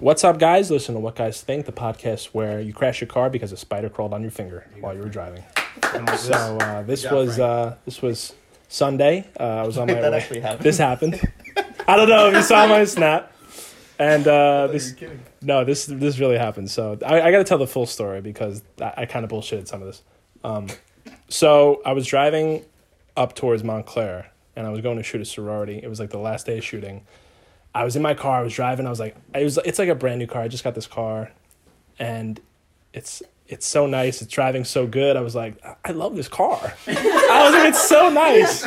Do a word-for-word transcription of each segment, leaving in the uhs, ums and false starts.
What's up, guys? Listen to What Guys Think, the podcast where you crash your car because a spider crawled on your finger while you were driving. So uh, this job, was uh, this was Sunday. Uh, I was on my that way. actually happened. This happened. I don't know if you saw my snap. And uh, this no, this this really happened. So I, I got to tell the full story because I, I kind of bullshitted some of this. Um, so I was driving up towards Montclair, and I was going to shoot a sorority. It was like the last day of shooting. I was in my car. I was driving. I was like, it was. It's like a brand new car. I just got this car, and it's it's so nice. It's driving so good. I was like, I love this car. I was like, it's so nice.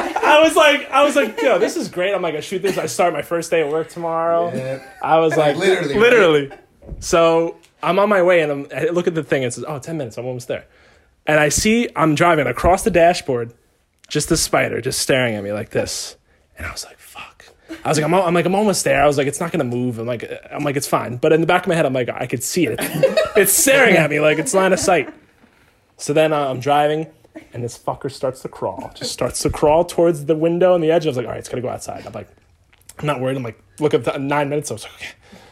I was like, I was like, yo, this is great. I'm like, I shoot this. I start my first day at work tomorrow. Yeah. I was like, literally, literally. Right? So I'm on my way, and I'm, I look at the thing. And it says, oh, ten minutes. I'm almost there. And I see I'm driving across the dashboard, just the spider just staring at me like this. And I was like, fuck. I was like, I'm, I'm like, I'm almost there. I was like, it's not gonna move. I'm like, I'm like, it's fine. But in the back of my head, I'm like, I could see it. It's staring at me like it's line of sight. So then uh, I'm driving, and this fucker starts to crawl. Just starts to crawl towards the window and the edge. I was like, all right, it's gonna go outside. I'm like, I'm not worried. I'm like, look at the nine minutes. I was like, okay.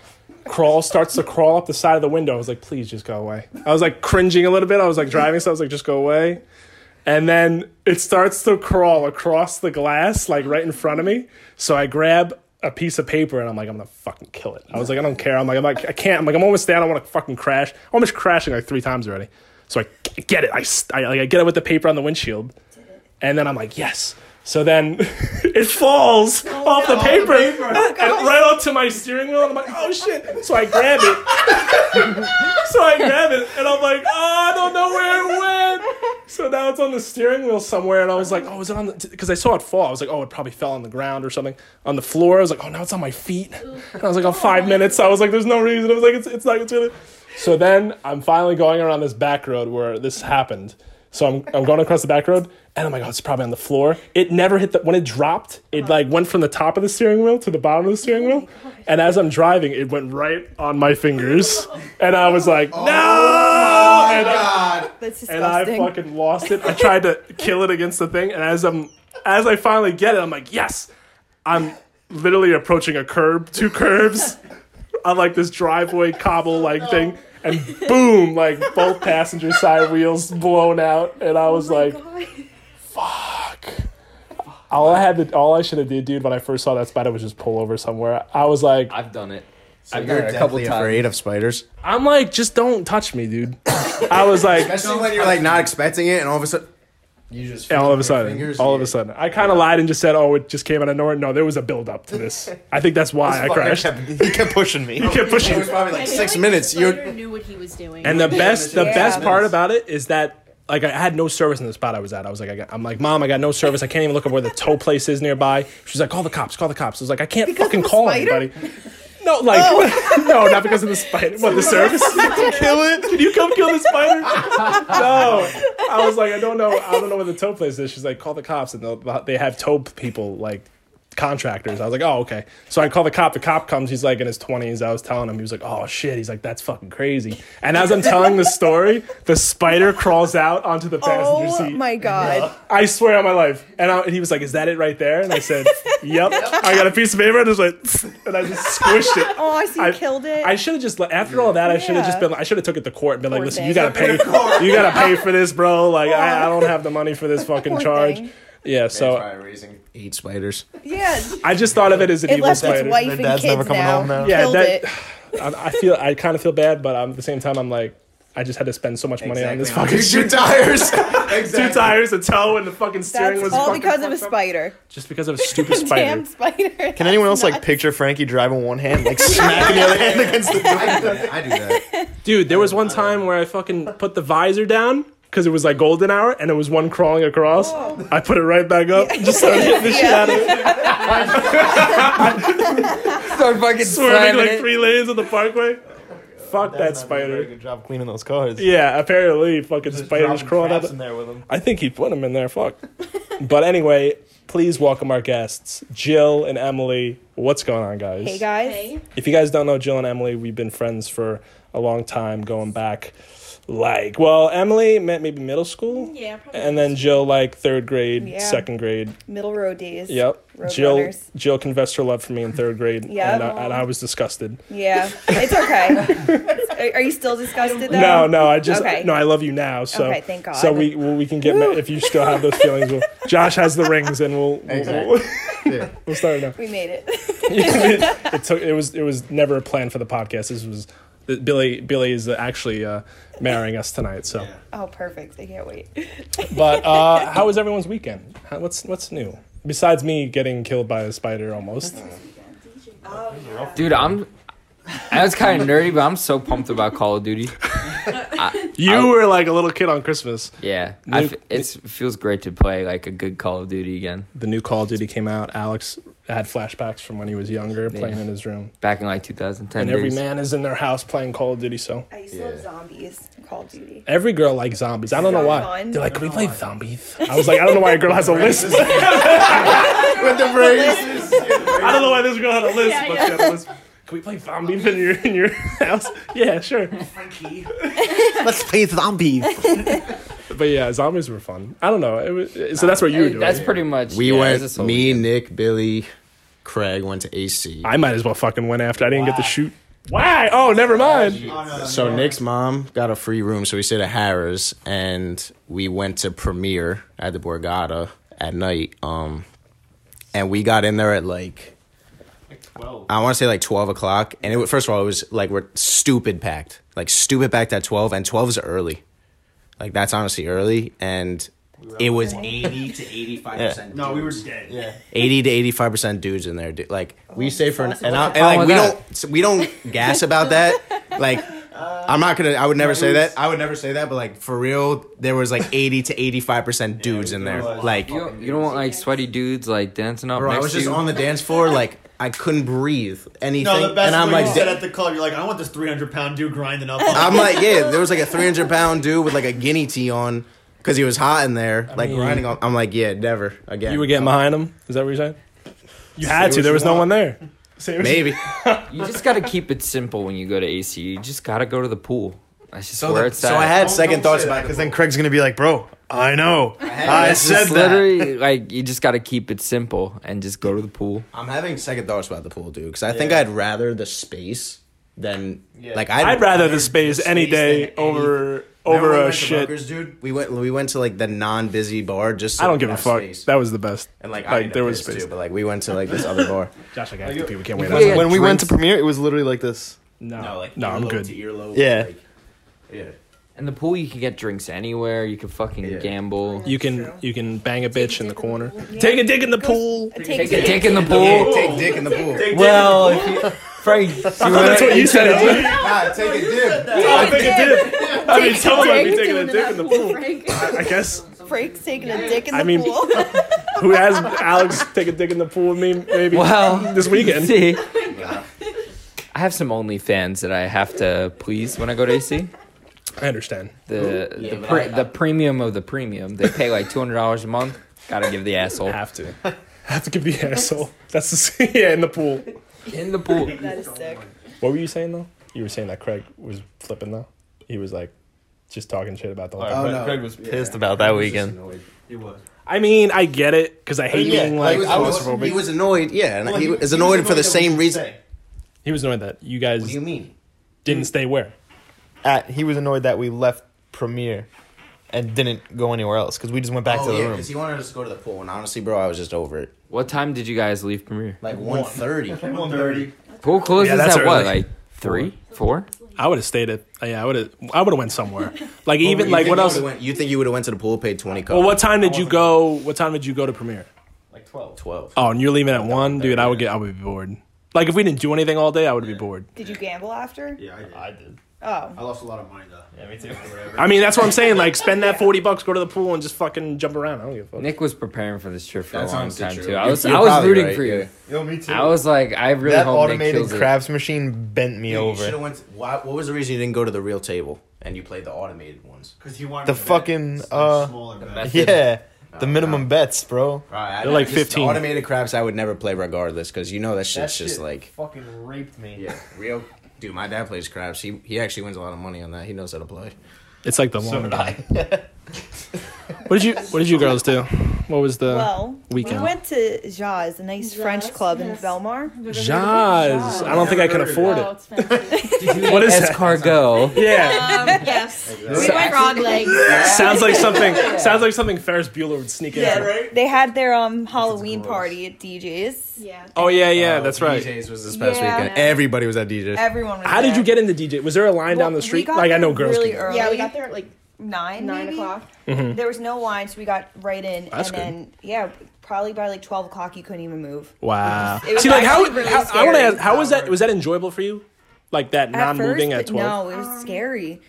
Crawl starts to crawl up the side of the window. I was like, please just go away. I was like cringing a little bit. I was like driving, so I was like, just go away. And then it starts to crawl across the glass, like right in front of me. So I grab a piece of paper and I'm like, I'm gonna fucking kill it. I was like, I don't care. I'm like, I'm like, I can't. I'm like, I'm almost there. I don't want to fucking crash. I'm almost crashing like three times already. So I get it. I, I, like, I get it with the paper on the windshield. And then I'm like, yes. So then it falls oh, off the paper, the paper. And, and right onto my steering wheel. And I'm like, oh shit. So I grab it. so I grab it and I'm like, oh, I don't know where it went. So now it's on the steering wheel somewhere. And I was like, oh, is it on the, because I saw it fall. I was like, oh, it probably fell on the ground or something. On the floor. I was like, oh, now it's on my feet. And I was like, oh, five minutes. I was like, there's no reason. I was like, it's, it's not, it's gonna. So then I'm finally going around this back road where this happened. So I'm I'm going across the back road, and I'm like, oh, it's probably on the floor. It never hit the, when it dropped, it like went from the top of the steering wheel to the bottom of the steering wheel. And as I'm driving, it went right on my fingers. And I was like, no! Oh my and God. I, That's disgusting. and I fucking lost it. I tried to kill it against the thing, and as I'm as I finally get it, I'm like, yes! I'm literally approaching a curb, two curbs on like this driveway cobble like thing. And boom, like both passenger side wheels blown out, and I was oh like, God. "Fuck!" All I had to, all I should have did, dude, when I first saw that spider was just pull over somewhere. I was like, "I've done it." So you're a couple times. Afraid of spiders? I'm like, just don't touch me, dude. I was like, especially when you're like not expecting it, and all of a sudden. You just all of a sudden, all of a sudden, I kind of lied and just said, "Oh, it just came out of nowhere." No, there was a build up to this. I think that's why I crashed. Kept, he kept pushing me. He kept pushing. It was probably like six like minutes. You knew what he was doing. And the best, the yeah. best part about it is that like I had no service in the spot I was at. I was like, I got, I'm like, Mom, I got no service. I can't even look up where the tow place is nearby. She's like, call the cops, call the cops. I was like, I can't because fucking call spider? anybody. No, like, oh. no, not because of the spider. What, the service? Kill it? Can you come kill the spider? No. I was like, I don't know. I don't know where the tow place is. She's like, call the cops, and they have tow people, like, contractors. I was like, oh, okay. So I call the cop. The cop comes. He's like in his twenties. I was telling him. He was like, oh, shit. He's like, that's fucking crazy. And as I'm telling the story, the spider crawls out onto the passenger oh, seat. Oh, my God. I swear on my life. And, I, and he was like, is that it right there? And I said, yep. I got a piece of paper and just like, and I just squished it. Oh, I see you I, killed it. I should have just, after all that, I should have Yeah. just been, I should have took it to court and been like, Poor listen, thing. you got to pay, you got to pay for this, bro. Like, I, I don't have the money for this fucking Poor charge. thing. Yeah, so raising eight spiders. Yeah. I just thought of it as an It evil left its spider. wife Their and dad's kids never coming now. home now. Yeah, Killed that, it. I, I feel, I kind of feel bad, but um, at the same time, I'm like, I just had to spend so much money on this fucking Two shit. tires. Exactly. Two tires, a toe, and the fucking steering That's was all fucking because of a fucked up. spider. Just because of a stupid spider. Damn spider. Can anyone else like picture Frankie driving one hand, like smacking the other hand against the door? I do that. I do that. Dude, there was one time where I fucking put the visor down because it was like golden hour and it was one crawling across. Whoa. I put it right back up and just started hitting the shit Yeah. out of it. Start fucking Swerving slamming like it. three lanes on the parkway. Fuck that Dad's not doing a very spider. good job cleaning those cars. Yeah, apparently fucking Just spiders dropping crawling out traps of in there with them. I think he put them in there. Fuck. But anyway, please welcome our guests, Jill and Emily. What's going on, guys? Hey, guys. Hey. If you guys don't know Jill and Emily, we've been friends for a long time going back. Like, well, Emily met maybe middle school. Yeah, probably. And then Jill, like, third grade, Yeah. second grade. Middle road days. Yep. Road Jill runners. Jill confessed her love for me in third grade. Yep. And, I, and I was disgusted. Yeah, it's okay. Are, are you still disgusted though? No, no, I just Okay. no, I love you now. So Okay, thank God. So we well, we can get ma- if you still have those feelings. We'll, Josh has the rings, and we'll we'll, Exactly. we'll, Yeah. we'll start now. We made it. it, it took it was it was never a plan for the podcast. This was Billy Billy is actually uh, marrying us tonight. So, Oh, perfect. I can't wait. but uh, how was everyone's weekend? How, what's what's new besides me getting killed by a spider almost? Dude, I'm. I was kind of nerdy, but I'm so pumped about Call of Duty. You I- were like a little kid on Christmas. Yeah, I f- Luke- it's, it feels great to play like a good Call of Duty again. The new Call of Duty came out. Alex had flashbacks from when he was younger, playing Yeah. in his room. Back in like two thousand ten. And every days. man is in their house playing Call of Duty. So I used to love zombies. Call of Duty. every girl likes zombies. I don't know why. Fun. They're like, can we play zombies? I was like, I don't know why a girl has a list. With the braces. I don't know why this girl had a list, Yeah, but yeah. she had a list. Can we play zombies in your in your house? Yeah, sure. Let's play zombies. But yeah, zombies were fun. I don't know. It was, so that's what you were Hey, doing. That's pretty much. We yeah, went, it's a me, weekend. Nick, Billy, Craig went to A C. I might as well fucking went after. I didn't get to shoot. Why? Oh, never mind. So Nick's mom got a free room, so we stayed at Harrah's, and we went to Premiere at the Borgata at night. Um, and we got in there at like, I want to say like twelve o'clock. And it was, first of all, it was like we're stupid packed, like stupid packed at twelve, and twelve is early. Like that's honestly early, and it was eighty to eighty-five percent. No, we were dead. Yeah, eighty to eighty-five percent dudes in there. Dude. Like we stay for, an, awesome. and, I, What's and like wrong we with don't, so we don't gas about that. Like I'm not gonna, I would never say that. I would never say that, but like for real, there was like eighty to eighty-five percent dudes in there. Like, You don't, you don't want like sweaty dudes like dancing up bro, I next was to just you. on the dance floor, like I couldn't breathe anything, No, the best and I'm when like, you said at the club, you're like, I want this three hundred pound dude grinding up. On I'm like, yeah, there was like a three hundred pound dude with like a guinea tee on because he was hot in there, like mean- grinding on. I'm like, yeah, never again. You were getting behind him? Is that what you're saying? You had to. There was no one there. maybe. You just gotta keep it simple when you go to A C. You just gotta go to the pool. That's just So, where the, it's so at. I had Don't- second don't thoughts say about that, it because then Craig's gonna be like, bro, I know, I It's said just that. literally like you just gotta keep it simple and just go to the pool. I'm having second thoughts about the pool, dude, because I think Yeah. I'd rather the space than Yeah. like I'd rather the space any day than over Remember over when we a went to shit. Rutgers, dude. We went we went to like the non-busy bar just. So I don't we give a have fuck. space. That was the best. And like, I like need there a was piss, space. too, but like we went to like this other bar. Josh, I got to people can't wait. Yeah, outside. yeah. When we went to Drinks. premiere, it was literally like this. No, no, like I'm earlobe good. To earlobe, Yeah. like, yeah. In the pool, you can get drinks anywhere. You can fucking Yeah. gamble. You can you can bang a bitch in the corner. Take a dick in the pool. Take, Take a take dick in the Yeah, pool. take dick in the pool. Well, if you, Frank, you That's what you said. Ah, take a dip. I think it did. I mean, someone might be taking a Doing dick in the pool. Frank. I guess. Frank's taking a dick in the I mean- pool. Who has Alex take a dick in the pool with me? Maybe well, this weekend. See, I have some OnlyFans that I have to please when I go to A C. I understand. The Yeah, the, but pre- I- the premium of the premium. They pay like two hundred dollars a month. Gotta give the asshole Have to. Have to give the asshole. That's the yeah in the pool. in the pool. That is sick. What were you saying though? You were saying that Craig was flipping though. He was like just talking shit about the whole. Oh, thing. no. Craig was Yeah. pissed about that weekend. He was. I mean, I get it because I hate Yeah, being like he, was, claustrophobic. he was annoyed. Yeah, and he was annoyed for the same reason. He was annoyed that you guys What do you mean? didn't stay where. At, he was annoyed that we left premiere and didn't go anywhere else because we just went back oh to the yeah, room. because he wanted us to go to the pool, and honestly, bro, I was just over it. What time did you guys leave premiere? Like one thirty. one thirty. Pool closes Yeah, that's at what? early. Like three, four? I would have stayed at. Yeah, I would have. I would have went somewhere. Like even like what else? Went, you think you would have went to the pool, paid twenty? Well, what time did you go? What time did you go to premiere? Like twelve. Twelve. Oh, and you're leaving at one, dude. I would get. I would be bored. Like if we didn't do anything all day, I would be bored. Did you gamble after? Yeah, I did. I did. Oh. I lost a lot of money though. Yeah, me too. I mean, that's what I'm saying. Like spend that forty bucks, go to the pool, and just fucking jump around. I don't give a fuck. Nick was preparing for this trip for That's a long honestly time true. too. I You're- was you're I was probably rooting right, for you. yeah. Yo, me too. I was like, I really that hope Nick automated kills it. crafts machine bent me You over. should have went. Why, what was the reason you didn't go to the real table and you played the automated ones? Because he wanted The to bet fucking, a uh, smaller bet. method. Yeah, the Oh, minimum no. bets, bro. Right, They're like just fifteen. Automated craps, I would never play regardless because you know that shit's just like fucking raped me. yeah, real Dude, my dad plays craps. He he actually wins a lot of money on that. He knows how to play. It's like the So long did game. I. What did you What did you girls do? What was the Well, weekend? we went to Jaws, a nice French Jaws, club in yes. Belmar. Jazz. I don't think I can afford Oh, it. it's fancy. What is that? Escargot. Yeah, Um, yes. We went frog legs. sounds like something. Sounds like something Ferris Bueller would sneak in. Yeah, for. they had their um Halloween party at D J's. Yeah. Oh yeah, yeah, Uh, that's right. D J's was this past Yeah. weekend. Everybody was at D J's. Everyone was How did there. you get into D J? Was there a line Well, down the we street? got Like I there know girls. really can. early. Yeah, we got there at like nine, nine maybe? o'clock. There was no line, so we got right in. That's and good. then, yeah, probably by like twelve o'clock, you couldn't even move. Wow. It was See, like how, actually really how I want to scary. ask, how was that? Was that enjoyable for you? Like that At non-moving first, at but twelve. no, it was scary.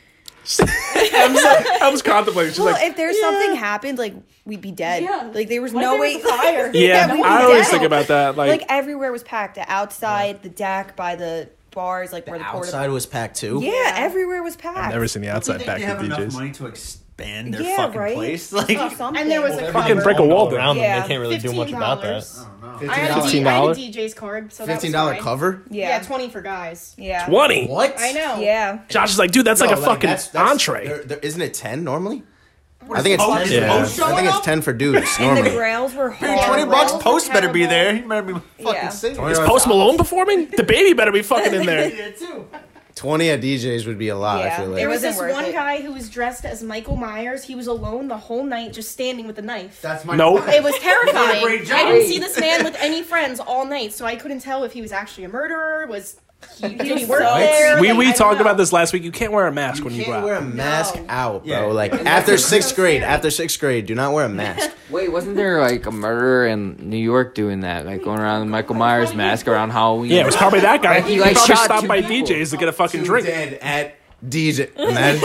I was like, I was contemplating. She's Well, like, if there's something happened, like we'd be dead. Yeah. Like there was What if no there way. was a fire? yeah, we'd be I always dead. think about that. Like, Like everywhere was packed. The outside, the deck, by the bars, like where the porta. Outside was packed too. Yeah, everywhere was packed. I've never seen the Do you outside think back they to have enough D Js. money to expand their Yeah, fucking right? place? Like, Oh, something. And there was a Fucking cover. break a wall down. around them. Yeah. They can't really do much about that. fifteen dollars. I don't know. I had, a D- fifteen I had a dollars? D J's card, so that Fifteen was dollar fine. cover. Yeah. Yeah. twenty for guys. Yeah. Twenty. What? I know. Yeah. Josh is like, dude, that's like No, a fucking that's- that's- entree. there- there- isn't it ten normally? I think it's Oh, ten. is Yeah. Post I think showing it's up? ten for dudes And the normally. grails were Dude, hard. twenty bucks. Rails Post were better be terrible. there. He better be fucking Yeah. singing. Is Post Malone performing? The baby better be fucking in there. Yeah, too. Twenty at D J's would be a lot. I Yeah. feel It like. There was wasn't this worth one it. guy who was dressed as Michael Myers. He was alone the whole night, just standing with a knife. That's my. Nope. It was terrifying. great job. I didn't see this man with any friends all night, so I couldn't tell if he was actually a murderer. Was he? Did he was work so- there? We Like, we I don't talked know. about this last week. You can't wear a mask You when you can't go wear out. a mask No. out, bro. Yeah. Like And after that's sixth so grade, scary. after sixth grade, do not wear a mask. Wait, wasn't there like a murderer in New York doing that? Like going around with Michael Myers mask around Halloween? Yeah, it was probably that guy. Like, he he, like, probably shot stopped two by people. D Js to get a fucking Two drink. dead at D J. Imagine.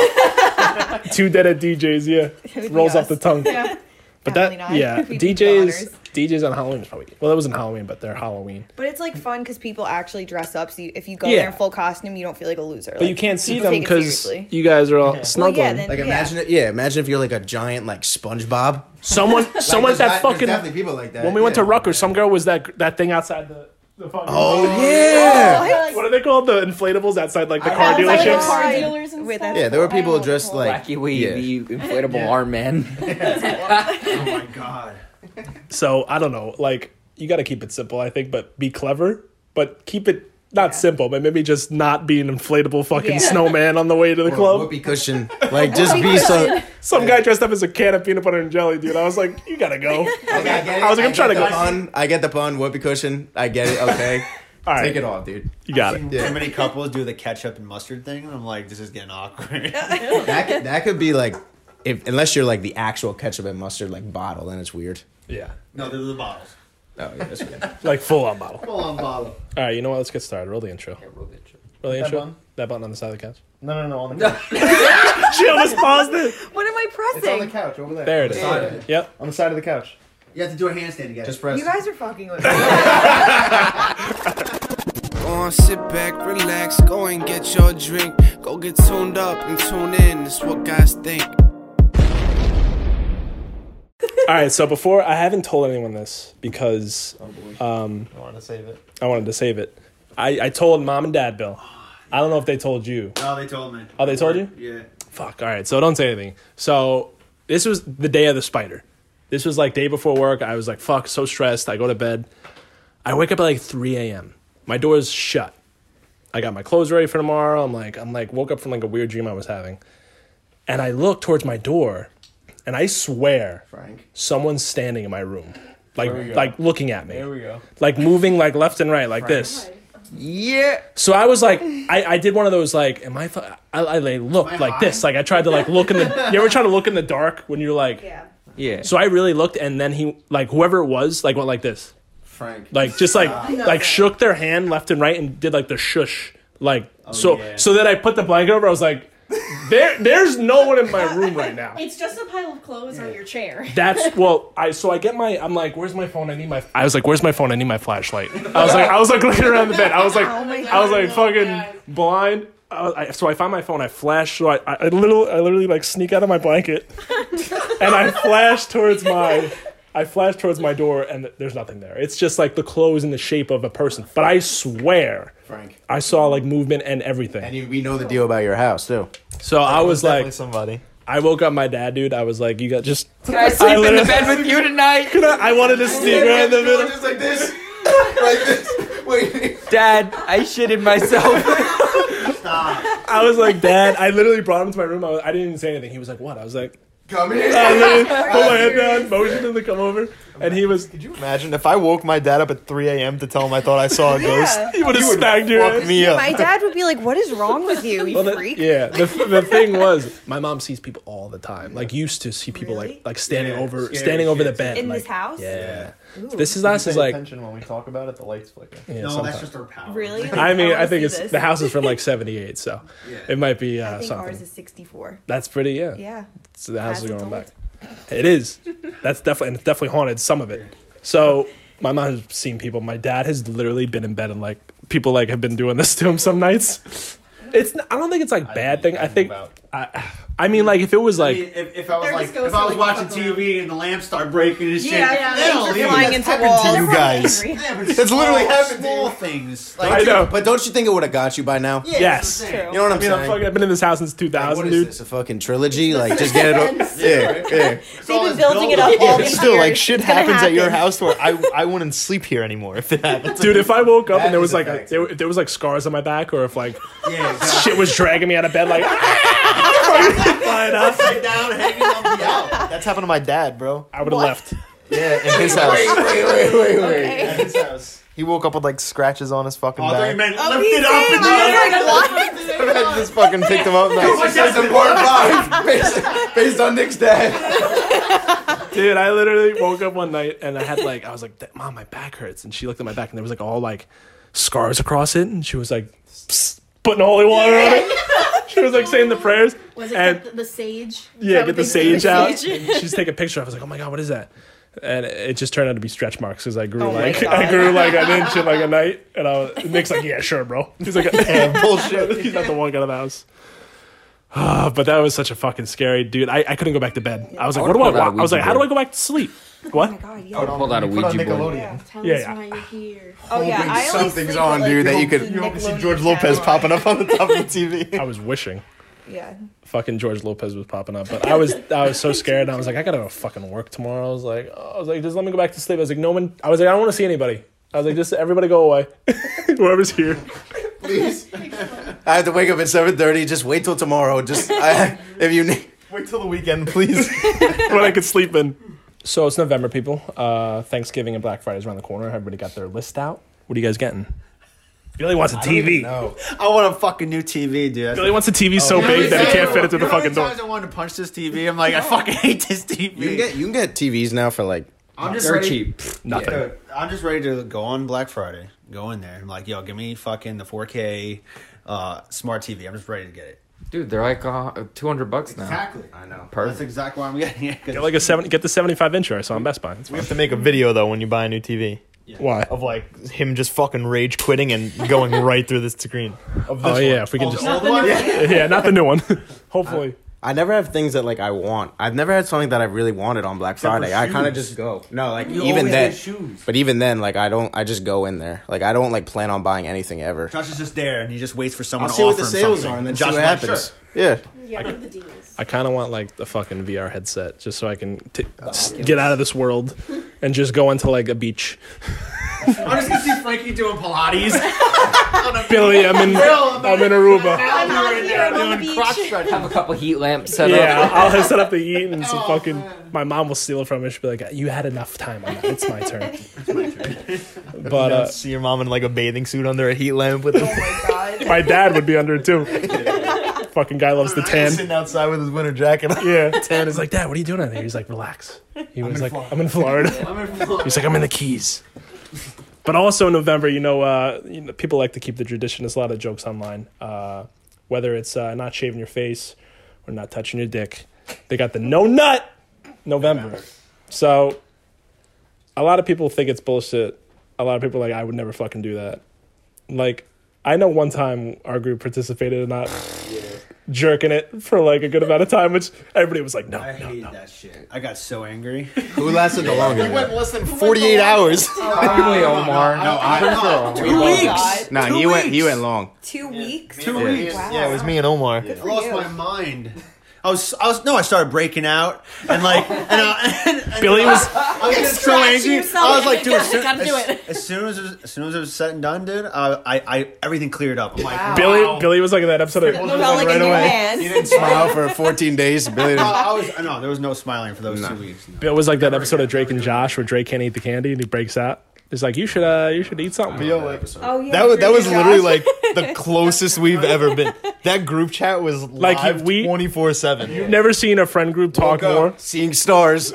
Two dead at D Js. Yeah, would be rolls off us. the tongue. Yeah. But Definitely that, not. yeah, We'd be D Js, goners. D Js on Halloween is probably well. That wasn't Halloween, but they're Halloween. But it's like fun because people actually dress up. So you, if you go Yeah. there in full costume, you don't feel like a loser. But you can't see them because because you guys are all snuggling. then- Like Yeah. imagine it. Yeah, imagine if you're like a giant like SpongeBob. someone, someone Like, that there's fucking. definitely people like that. When we went to yeah. Rutgers, some girl was that that thing outside the. the fucking, Oh yeah. What are they called? The inflatable outside like the I car know, Like the dealerships. car dealers and With stuff. that- Yeah, there were people dressed like Wacky Wee, yeah. the inflatable Yeah. arm man. Oh my god. So I don't know. Like you got to keep it simple, I think, but be clever. But keep it not simple, but maybe just not be an inflatable fucking Yeah. snowman on the way to the or club. whoopee cushion. Like just be so. Some guy dressed up as a can of peanut butter and jelly, dude. I was like, you gotta go. Okay, I, get it. I was like, I'm get trying to the go. Pun. I get the pun. Whoopee cushion. I get it. Okay. All right, Take it off, dude. you got I've it. seen Yeah. Too many couples do the ketchup and mustard thing, and I'm like, this is getting awkward. That could, that could be like, if unless you're like the actual ketchup and mustard like bottle, then it's weird. Yeah, No, they're the bottles. Oh yeah, that's weird. like full on bottle. Full on bottle. All right, you know what? Let's get started. Roll the intro. Roll the That intro. button? That button on the side of the couch. No, no, no. On the couch. She almost paused it. What am I It's on the pressing? couch over there. There it is. Yeah. Yep. On the side of the couch. You have to do a handstand again. Just press. You guys are fucking with me. Go on, sit back, relax, go and get your drink. Go get tuned up and tune in, it's what guys think. All right. So before I haven't told anyone this because um, I want to save it. I wanted to save it. I, I told mom and dad, Bill. I don't know if they told you. Oh, they told me. Oh, they told you? Yeah. Fuck. All right. So don't say anything. So this was the day of the spider. This was like day before work. I was like, fuck, so stressed. I go to bed. I wake up at like three a.m. My door's shut. I got my clothes ready for tomorrow. I'm like, I'm like, woke up from like a weird dream I was having. And I look towards my door and I swear Frank. someone's standing in my room. Like, There we go. like looking at me. There we go. Like moving like left and right like this. Yeah. So I was like, I, I did one of those like, am I? fu- I, I like looked Am I like this, like I tried to like look in the. You ever try to look in the dark when you're like? Yeah. Yeah. So I really looked, and then he like whoever it was like went like this, Frank. like just like like shook their hand left and right and did like the shush, like so yeah. so then I put the blanket over. I was like, there there's no one in my room right now. It's just a pile of clothes on your chair. That's well, I so I get my I'm like, where's my phone? I need my I was like, where's my phone? I need my flashlight. I was like I was like looking around the bed. I was like Oh my I was like fucking blind. I, was- I, so I find my phone. I flash. So I, I, I literally I literally like sneak out of my blanket and I flash towards my I flash towards my door, and there's nothing there. It's just like the clothes in the shape of a person. But I swear, Frank. I saw like movement and everything. And you, we know the deal about your house too. So I was Definitely like, somebody. I woke up my dad, dude. I was like, you got just. Can I sleep in the literally- bed with you tonight? I wanted to sleep right in the middle. Just like this. Like this. Wait. Dad, I shitted myself. I was like, Dad. I literally brought him to my room. I, was, I didn't even say anything. He was like, what? I was like, Come here. I literally put my head down, motioned him to come over, and he was. Could you imagine if I woke my dad up at three a.m. to tell him I thought I saw a ghost? Yeah. He would have smacked your Fuck ass. me up. My dad would be like, "What is wrong with you, you Well, the- freak?" yeah, the, the thing was, my mom sees people all the time. Like, used to see people Really? like like standing Yeah, over scary standing over the shit, bed In like, this house? Yeah, Ooh. this is us is like. attention when we talk about it. The lights flicker. Yeah, No, sometimes. that's just our power. Really? Like, I mean, wanna I think see it's this. the house is from like seventy-eight, so Yeah. it might be I uh, think something. ours is sixty-four. That's pretty, yeah. Yeah. So the house is Hasn't going told. back. It is. That's definitely and it's definitely haunted some of it. So my mom has seen people. My dad has literally been in bed and like people like have been doing this to him some nights. It's. I don't think it's like bad thing. I think. I. I mean, like if it was I like. mean, if, if I was They're like, just ghosts if I was that, like, watching fuck T V and the lamps start breaking and shit, Yeah, yeah, things are leave flying it. into Happened walls. to you They're guys. angry. Yeah, but It's small, literally happened to small you. things. I know. But don't you think it would have got you by now? Yeah, Yes. that's what I'm saying. You know what I'm I mean, I'm saying? fucking, I've been in this house since two Like, thousand, what is dude. this? A fucking trilogy? Like, just get it up. Yeah, yeah. It's all They've been this building it up buildup. all But these still, years. like shit It's gonna happens at your happen. house where I I wouldn't sleep here anymore if it happens. Dude, if I woke up That and there is was a like a, fact. there, if there was like scars on my back, or if like Yeah, exactly. shit was dragging me out of bed, like flying up, Upside down, hanging on the out. That's happened to my dad, bro. I would have left. Yeah, in his house. Wait, wait, wait, wait, wait. Okay. At his house. He woke up with like scratches on his fucking Oh, I thought you back. meant Oh, lift he it up did. and I down. was like, what? I just fucking picked him up. And I was This is part five, based, based on Nick's dad. Dude, I literally woke up one night and I had like, I was like, Mom, my back hurts. And she looked at my back and there was like all like scars across it. And she was like, psst, putting holy water on it. She was like saying the prayers. Was it And- the, the sage? Yeah, Is that get the what they do? sage out. Sage? And she's taking a picture. I was like, oh my God, what is that? And it just turned out to be stretch marks because I grew Oh my like God. I grew like an inch in like a night. And I was, Nick's like, yeah, sure, bro. He's like, Yeah, bullshit. he's not the one guy in the house. Ah, but that was such a fucking scary dude. I, I couldn't go back to bed. I was like, I what do would've I pulled out watch? a I was like, Ouija how do I board. go back to sleep? Oh What? my god, I would yeah. have pulled out a Put on Ouija board. Nickelodeon. Tell Yeah, us yeah. why you're here. Oh yeah, I only Something's sleep on, with, dude, like, that you the could- You hope you see Nickelodeon George Lopez channel. popping up on the top of the T V. I was wishing Yeah. fucking George Lopez was popping up, but I was I was so scared. And I was like, I gotta go fucking work tomorrow. I was like, oh, I was like, just let me go back to sleep. I was like, no one. I was like, I don't want to see anybody. I was like, just everybody go away. Whoever's here. Please. I have to wake up at seven thirty. Just wait till tomorrow. Just I, if you need. Wait till the weekend, please. When I could sleep in. So it's November, people. Uh, Thanksgiving and Black Friday's around the corner. Everybody got their list out. What are you guys getting? Billy wants a T V. No. I want a fucking new T V, dude. That's Billy wants a T V so You know how big many that he times- can't fit it through the you know how fucking many door. times I wanted to punch this T V. I'm like, I fucking hate this T V. You can get you can get T Vs now for like. I'm just They're ready. cheap. Nothing. Yeah, I'm just ready to go on Black Friday. Go in there. I'm like, yo, give me fucking the four K uh, smart T V. I'm just ready to get it. Dude, they're like uh, two hundred bucks now. Exactly. I know. That's Perfect. exactly why I'm getting it. 'cause Get like a seven. Get the seventy-five incher I saw on Best Buy. It's We fine. have to make a video though when you buy a new T V Why? of like him just fucking rage quitting and going right through this screen. Of this Oh yeah, one. if we can Oh, just. the old one? Yeah, not the new one. Hopefully. I never have things that like I want. I've never had something that I really wanted on Black Except for Friday. I kind of shoes. just go. No, like You even always then. get shoes. But even then, like I don't. I just go in there. Like I don't like plan on buying anything ever. Josh is just there, and he just waits for someone I'll to see what offer the him sales something. are and then Josh see what is like, happens. sure. Yeah. Yeah, give the deals. I kind of want like the fucking V R headset just so I can t- s- get out of this world and just go into like a beach. I'm just gonna see Frankie doing Pilates. Billy, I'm in. I'm in Aruba. I'm not right here, there I'm on the doing beach. crotch stretches. Have a couple heat lamps set Yeah, up. I'll, I'll set up the heat and some Oh, fucking. man. My mom will steal it from me. She'll be like, "You had enough time on that. It's my turn." But You uh, see your mom in like a bathing suit under a heat lamp with him Oh my god. my dad would be under it too. Fucking guy loves the tan. sitting outside with his winter jacket on. Yeah, tan is like, Dad, what are you doing out here? He's like, relax. He was like, I'm in Florida. I'm in Florida. He's like, I'm in the Keys. But also in November, you know, uh, you know, people like to keep the tradition. There's a lot of jokes online. Uh, whether it's uh, not shaving your face or not touching your dick, they got the no nut November. So a lot of people think it's bullshit. A lot of people are like, I would never fucking do that. Like, I know one time our group participated in not jerking it for like a good amount of time, which everybody was like, no, I no, hated no. that shit. I got so angry. Who lasted the We longest? went less than forty-eight hours. Probably Omar. No, I, no, Two two weeks. weeks. No, he went. He went long. Two weeks. Two Yeah. weeks. Wow. Yeah, it was me and Omar. I for lost you. my mind. I was, I was, no, I started breaking out and like, and, I, and, and Billy was I was getting so Scratching angry. yourself. I was like, dude, as soon, Gotta do as, it. as soon as, it was, as soon as it was said and done, dude, uh, I, I, everything cleared up. I'm like, Wow. Billy. Billy was like in that episode. Of, You felt like a new man. He didn't smile for fourteen days. Billy. no, I was, no, there was no smiling for those two weeks. No. Bill was like that episode of Drake and Josh where Drake can't eat the candy and he breaks out. He's like, you should, uh, you should eat something. Yo, like, Oh yeah. that was that was Josh. literally like the closest we've ever been. That group chat was Like, live we- twenty-four seven. Never seen a friend group talk more. Seeing stars.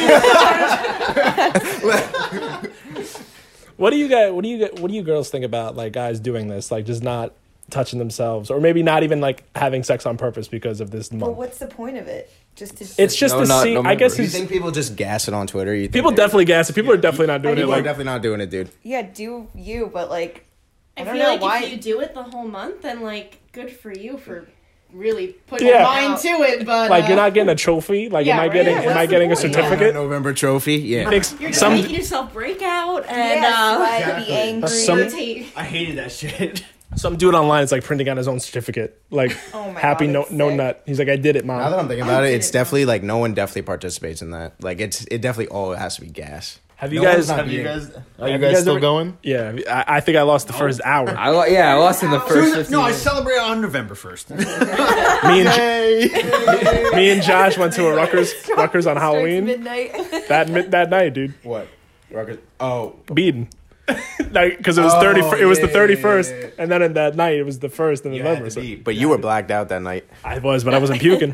What do you guys? What do you? What do you girls think about like guys doing this? Like just not touching themselves, or maybe not even like having sex on purpose because of this But month. what's the point of it? Just to. It's just No to nut, see. no I guess member. Do you it's, think people just gas it on Twitter? You think people they- definitely gas it. People are definitely not doing it. People are Like definitely not doing it, dude. Yeah, do you? But like, I, I don't feel know like why. if you do it the whole month, then like good for you for really putting Yeah. your mind to it. But like uh, you're not getting a trophy. Like Yeah, am I right. getting? Yeah, am what's I the getting a point? certificate? November trophy. Yeah. Thanks. You're just Some making yourself break out and yeah, uh, sweat, Exactly. be angry. Some- irritate. I hated that shit. some dude online is like printing out his own certificate. Like Oh my happy God, no that's no sick. nut. He's like I did it, Now mom. that I'm thinking about it, it's definitely like no one definitely participates in that. Like it's it definitely all has to be gas. Have you No guys? one's not Have you eating. guys? Are Have you you guys guys still ever- going? Yeah, I, I think I lost the first hour. I lo- yeah, I lost in the first fifteen no, I minutes. celebrated on November first. Me and Hey. me and Josh went to a Rutgers Rutgers on Strikes Halloween midnight. that mi- that night, dude. What? Rutgers- Oh, Beaten. Like because it was Oh, thirty. It was yeah, the yeah, thirty yeah, first, yeah. and then in that night it was the first in you had November. to So beat, but you were blacked out that night. I was, but I wasn't puking.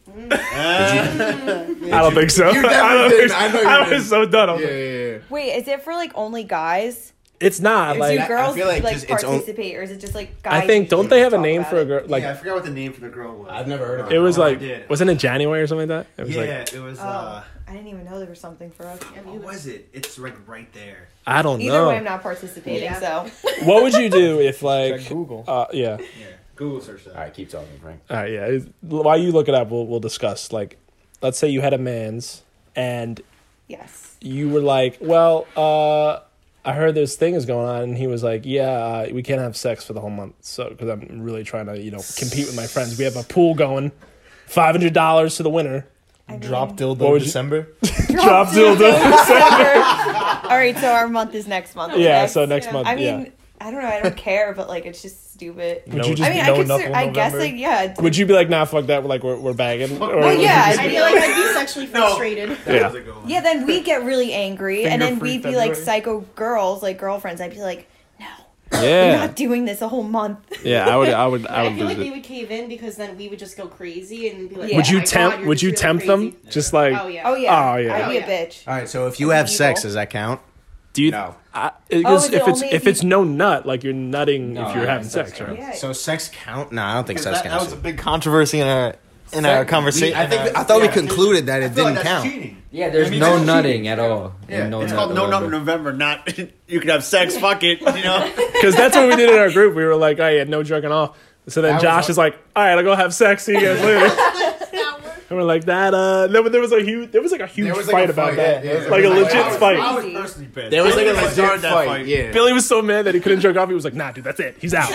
I don't think so. You definitely I don't didn't. think I know so. you I didn't. was so done. I was Yeah, like, yeah, yeah. Wait, is it for like only guys? it's not Do like I girls feel like like, just its own- participate, or is it just like guys? I think. Don't they have a talk name about for a it? girl? Like yeah, I forgot what the name for the girl was. I've never heard of it was Oh, I like did. wasn't it January or something like that? It was Yeah, like it was. Oh, uh I didn't even know there was something for us. What was it? It's like right there. I don't Either know. way, I'm not participating. Yeah. So What would you do if like Check Google. Uh, yeah. Yeah, Google search that. All right, keep talking, Frank. All right, yeah. It- While you look it up, we'll we'll discuss. Like, let's say you had a man's, and yes, you were like, "Well, uh, I heard this thing is going on," and he was like, "Yeah, uh, we can't have sex for the whole month, so because I'm really trying to, you know, compete with my friends. We have a pool going, five hundred dollars to the winner. I mean, Drop What dildo would you- December. Drop dildo." All right, so our month is next month. Yeah, okay? so next month. I mean, yeah. I don't know. I don't care, but like, it's just stupid. Would you just I mean, know I could. nothing I guess November? like yeah. Would you be like, "Nah, fuck that. We're like, we're we're bagging." Or Well, yeah, I feel like I'd be sexually frustrated. Yeah. Yeah, then we get really angry, and then Finger-free we'd be like February. psycho girls, like girlfriends. I'd be like, no, we're Yeah. not doing this a whole month. Yeah. I would. I would. I I would feel lose like they it. would cave in because then we would just go crazy and be like, Yeah. Would "Oh you my God, tempt? you're Would just you really tempt crazy." them? Just like. Oh yeah. Oh yeah, Oh, yeah. I'd be Oh, a yeah. bitch. All right, so if you have Evil. sex, does that count? Do you? No. I, because is it if it's only if if it's you- no nut, like you're nutting No, if you're yeah, having sex sex, right? Yeah. So sex count? No, I don't think sex That, that counts. was a big controversy in our in our Sex- conversation. I think I thought we concluded that it I feel like didn't that's count. cheating. Yeah, there's I mean, no that's nutting cheating. at all. Yeah, And no it's nut called No Nut November. November. Not you can have sex. Fuck it. You know. Because that's what we did in our group. We were like, "Oh yeah, no jerking off." So then That was Josh what- is like, "All right, I'll go have sex. See you guys later." And we're like, "That." Uh, there, was- there was a huge, there was like a huge There was, like, fight a about fight, that, yeah, yeah. like a There was, like, legit I was- fight. I was personally pissed. There was like a I legit started that fight. Yeah. Billy was so mad that he couldn't jerk off. He was like, "Nah, dude, that's it. He's out."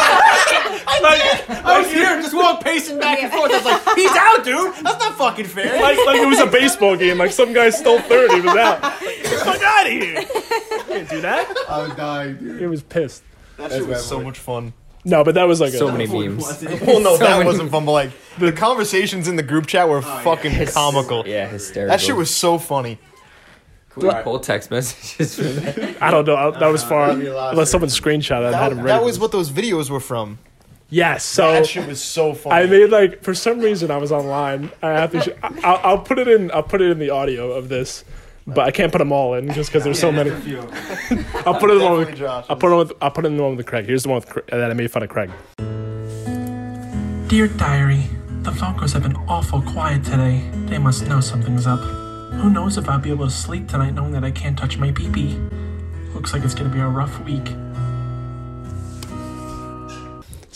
I was here, just walk pacing back and forth. I was like, he's out, dude. That's not fucking fair. like, like it was a baseball game. Like some guy stole third. He was out. Like, get the fuck out of here! Can't do that. I was dying, dude. He was pissed. that shit was so much fun. No, but that was like So a, many memes. Well, no, So that many- wasn't fun. But like the conversations in the group chat were fucking comical. Yeah, hysterical. That shit was so funny. Can we pull text messages for that? I don't know. I, that was far. Unless someone screenshot it, I had That, him ready. that for was this. what those videos were from. Yes. So That shit was so funny. I made like for some reason I was online. I have to. Sh- I- I'll, I'll put it in. I'll put it in the audio of this, but I can't put them all in just because there's so many. I'll put it in the one with. Definitely Josh's. I'll put it with. I'll put it in the one with Craig. Here's the one with Craig, that I made fun of Craig. Dear diary, the Falcons have been awful quiet today. They must know something's up. Who knows if I'll be able to sleep tonight knowing that I can't touch my pee-pee. Looks like it's gonna be a rough week.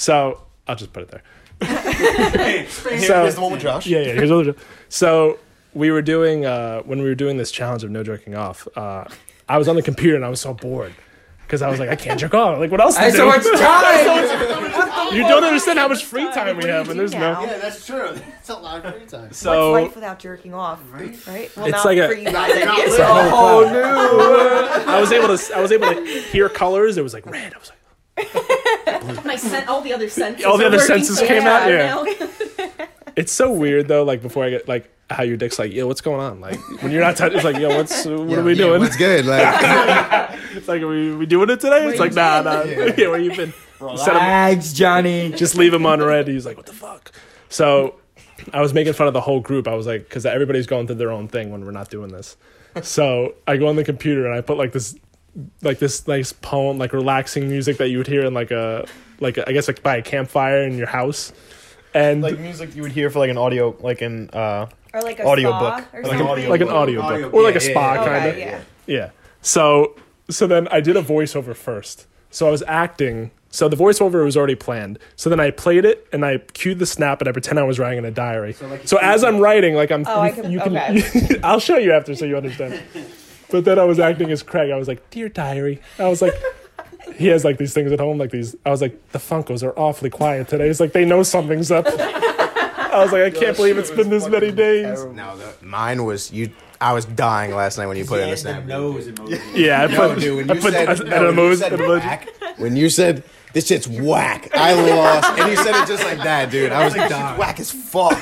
So I'll just put it there. Hey, So- here's the one with Josh. Yeah, yeah. Here's what we're doing. So we were doing uh, when we were doing this challenge of no jerking off. Uh, I was on the computer and I was so bored because I was like, I can't jerk off. Like, what else to I had do? so much time. You don't understand how much free time we have, and there's now? no. Yeah, that's true. That's a lot of free time. So What's life without jerking off? Right? Well, It's not like a- for you guys. I guess. Oh no. I was able to. I was able to hear colors. It was like red. I was like, My sen- all the other senses. All the are other working senses so came out, bad yeah. now. it's so weird though. Like before I get like how your dick's like, yo, what's going on? Like when you're not touching, it's like, yo, what's what are we doing? What's good? Like, It's like, are we, we doing it today? It's like, nah, nah. Yeah, where you been? Set him- Relax, Johnny. just leave him on red. He's like, what the fuck? So I was making fun of the whole group. I was like, because everybody's going through their own thing when we're not doing this. So I go on the computer and I put like this, like this nice poem, like relaxing music that you would hear in like a, like a, I guess like by a campfire in your house. And Like music you would hear for like an audio, like in uh, Or like a audio spa book. or Like an something. audio like an book. audio Audio- book or like a yeah, spa yeah, kind of. Okay, yeah. Yeah. So so then I did a voiceover first. So I was acting. So the voiceover was already planned. So then I played it and I cued the snap and I pretend I was writing in a diary. So, like as I'm writing, like I'm, Oh, I you, can- you can, okay. I'll show you after so you understand. But then I was acting as Craig. I was like, dear diary. I was like, he has like these things at home, like these. I was like, the Funkos are awfully quiet today. It's like they know something's up. I was like, I can't believe it's been this many days. no, the, mine was you. I was dying last night when you put it in the snap. nose emoji. Yeah, I put, No, dude, when I you put said, I, no, I, when you emoji, said an emoji. whack, when you said this shit's whack, I lost, and you said it just like that, dude. I was like, shit's whack as fuck.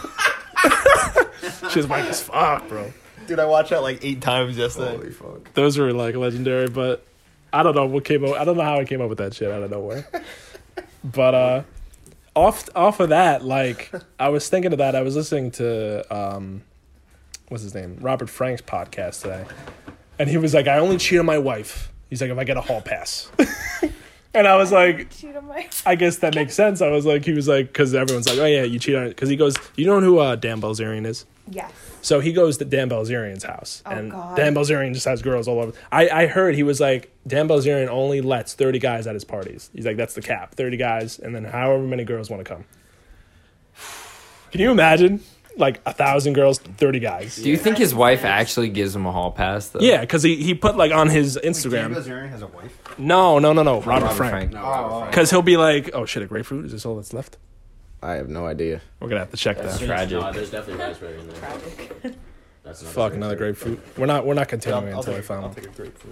She's whack as fuck, bro. Dude, I watched that like eight times yesterday. Holy fuck. Those were like legendary, but I don't know what came up. I don't know how I came up with that shit out of nowhere. But uh, off off of that, like I was thinking of that. I was listening to um, what's his name, Robert Frank's podcast today, and he was like, "I only cheat on my wife." He's like, "If I get a hall pass." And I was like, I guess that makes sense. I was like, he was like, because everyone's like, oh yeah, you cheat on it. Because he goes, you know who uh, Dan Bilzerian is? Yes. So he goes to Dan Bilzerian's house, Oh, and God. Dan Bilzerian just has girls all over. I, I heard he was like, Dan Bilzerian only lets thirty guys at his parties. He's like, that's the cap, thirty guys, and then however many girls want to come. Can you imagine? Like a thousand girls, thirty guys. Do you think his wife actually gives him a hall pass though? Yeah, because he, he put like on his Dan Instagram. Bilzerian has a wife. No, no, no, no, Robert, Robert Frank. Frank. Oh, Because he'll be like, oh shit, a grapefruit? Is this all that's left? I have no idea. We're gonna have to check that. Tragic. No, there's definitely raspberry in there. That's another Fuck another grapefruit. We're not we're not continuing I'll until I take, found I'll one. take a grapefruit.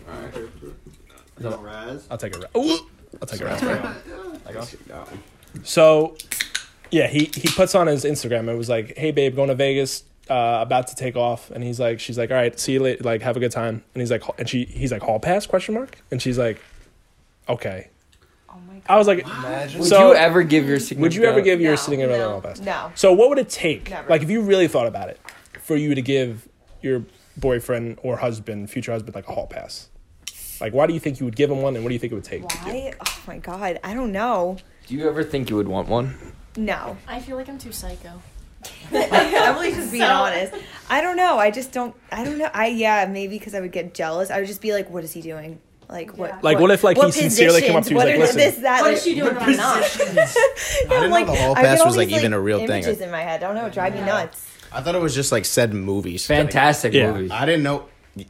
Raz. I'll take a ra- Ooh, I'll take a raspberry. I go. So, yeah, he he puts on his Instagram. It was like, "Hey babe, going to Vegas. Uh, about to take off." And he's like, "She's like, all right, see you later. Like, have a good time." And he's like, and she he's like, "Hall pass?" Question mark. And she's like, "Okay." Oh my god. I was like, Imagine. Would So- you ever give your significant "Would you ever give your No, significant other a no, hall pass?" no. So, what would it take, Never. like, if you really thought about it, for you to give your boyfriend or husband, future husband, like a hall pass? Like, why do you think you would give him one, and what do you think it would take? to give? Why? Oh my god. I don't know. Do you ever think you would want one? No. I feel like I'm too psycho. I'm really just being So- honest. I don't know. I just don't. I don't know. I yeah, maybe because I would get jealous. I would just be like, "What is he doing? Like what? Yeah. Like, what if, like, he sincerely came up to you, what he's like, is "Listen." this, that, What like, is she doing when I'm not? I didn't know the hall I get pass all was like these, even a real thing. Images in my head. I don't know. It drive me nuts. I thought it was just like said movies. Fantastic Yeah. movie. I didn't know.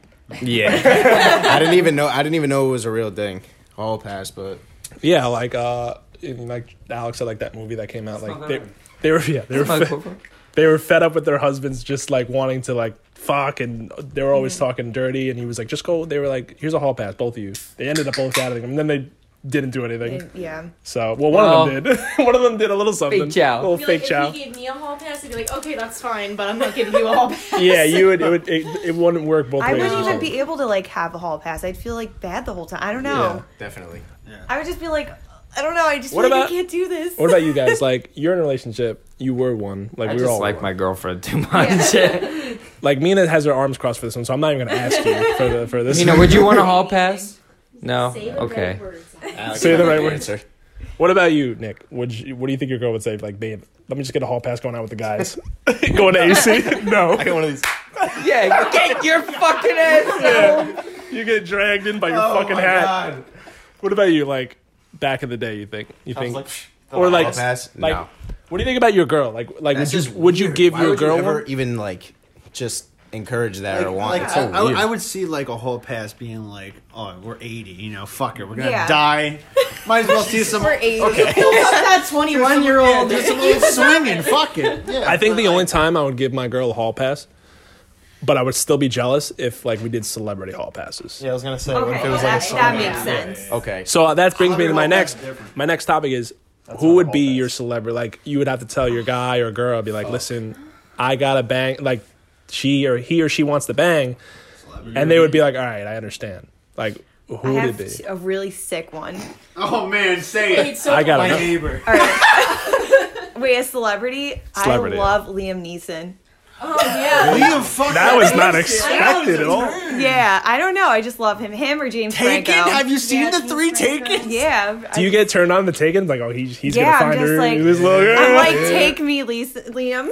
Yeah. I didn't even know. I didn't even know it was a real thing. Hall pass, but Yeah, like uh, in, like Alex said, like that movie that came out, like not they, that they were yeah they were My fed, equivalent. they were fed up with their husbands just like wanting to like fuck, and they were always Mm. talking dirty, and he was like, just go. They were like, here's a hall pass, both of you. They ended up both outing him, and then they didn't do anything. And- yeah. So well, one of them did. One of them did a little something. Fake chow. A little I feel fake like chow. if he gave me a hall pass, I'd be like, okay, that's fine, but I'm not giving you a hall pass. Yeah, you would. It would. It, it wouldn't work both I ways. wouldn't even be able to like have a hall pass. I'd feel like bad the whole time. I don't know. definitely. I would just be like, I don't know. I just What feel like about- I can't do this. What about you guys? Like, you're in a relationship. You were one. Like I we were just all like one. my girlfriend too much. Like Mina has her arms crossed for this one, so I'm not even gonna ask you for the for this. Mina, would you want a hall pass? No. Say the Okay. right words. Say the right words. What about you, Nick? Would you, what do you think your girl would say? Like, babe, let me just get a hall pass going out with the guys. Going to A C? No. I got one of these. Yeah, get your fucking ass. Yeah. You get dragged in by your Oh fucking hat. What about you? Like, back in the day, you think? You I was think? like, Or like, Hall pass? like, No. what do you think about your girl? Like, like That's would you just would you weird. give Why your would you girl ever one? even like just encourage that or want? Like, It's so I, I, weird. I would see like a whole pass being like, oh, we're eighty, you know, fuck it, we're gonna Yeah. die. Might as well see some. We're eighty. Okay. that twenty-one year old. Do some little swinging. Fuck it. Yeah. I think the only time I would give my girl a hall pass, but I would still be jealous if like we did celebrity hall passes. Yeah, I was gonna say, what if Okay, it was that, like a song? that makes sense. Okay. So uh, that brings me to Holiday my hall next pass is different. my next topic is not who a would hall be pass. your celebrity? Like you would have to tell your guy or girl, be like, listen, I gotta bang. Like she or he or she wants to bang, and they would be like, all right, I understand. Like who I would have it be? t- a really sick one. Oh man, say it. I gotta My know. neighbor. All right. Wait, a celebrity? Celebrity, I love Liam Neeson. Oh yeah. Liam, fuck That was not expected at all. Yeah, I don't know. I just love him. Him or James Taken? Franco. Have you seen Yeah, the James three Franco. Taken? Yeah. Do you get turned on the Taken? Like, oh, he's he's Yeah, I'm gonna find just her. like- this little girl. I'm like, take me, Lisa, Liam.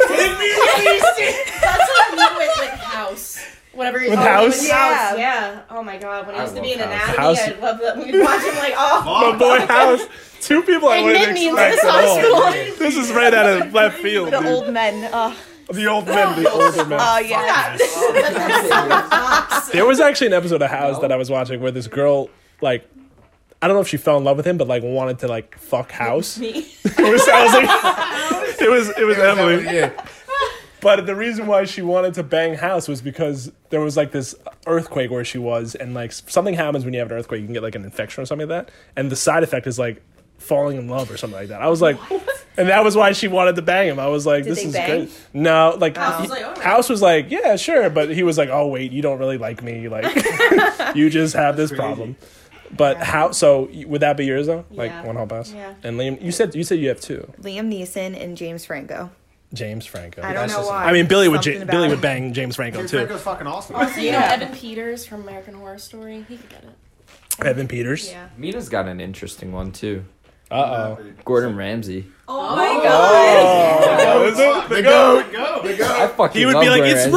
That's what I mean with like House. Whatever you With call it, House? with Yeah. House. Yeah. Oh my god. When he I used to love be in House. anatomy, House- I love that. We'd watch him like, oh. My boy House. Two people I And wouldn't Mindy in expect this at high all. school. This is right out of left field. The dude. old men. Oh, The old men, the older men. oh yeah. There was actually an episode of House that I was watching where this girl, like, I don't know if she fell in love with him, but like wanted to like fuck House. Me. It was, I was like, it was, it was Emily. Yeah. But the reason why she wanted to bang House was because there was like this earthquake where she was, and like something happens when you have an earthquake, you can get like an infection or something like that, and the side effect is like falling in love or something like that. I was like, and that was why she wanted to bang him. I was like, Did this they is bang? great. No, like House he- was like, all right. House was like, yeah, sure, but he was like, oh wait, you don't really like me, like you just have this problem. But how? So would that be yours though? Like Yeah. one hall pass. Yeah. And Liam, you said you said you have two. Liam Neeson and James Franco. James Franco. I don't That's know just- why. I mean, Billy would Something J- about Billy him. would bang James Franco James too. Franco's fucking awesome. Also, you know Yeah. Evan Peters from American Horror Story. He could get it. Evan Peters. Yeah. Mina's got an interesting one too. Uh oh. Gordon Ramsay. Oh my god. Oh, is it? The goat. I fucking He would love be like, Gordon it's Ramsay.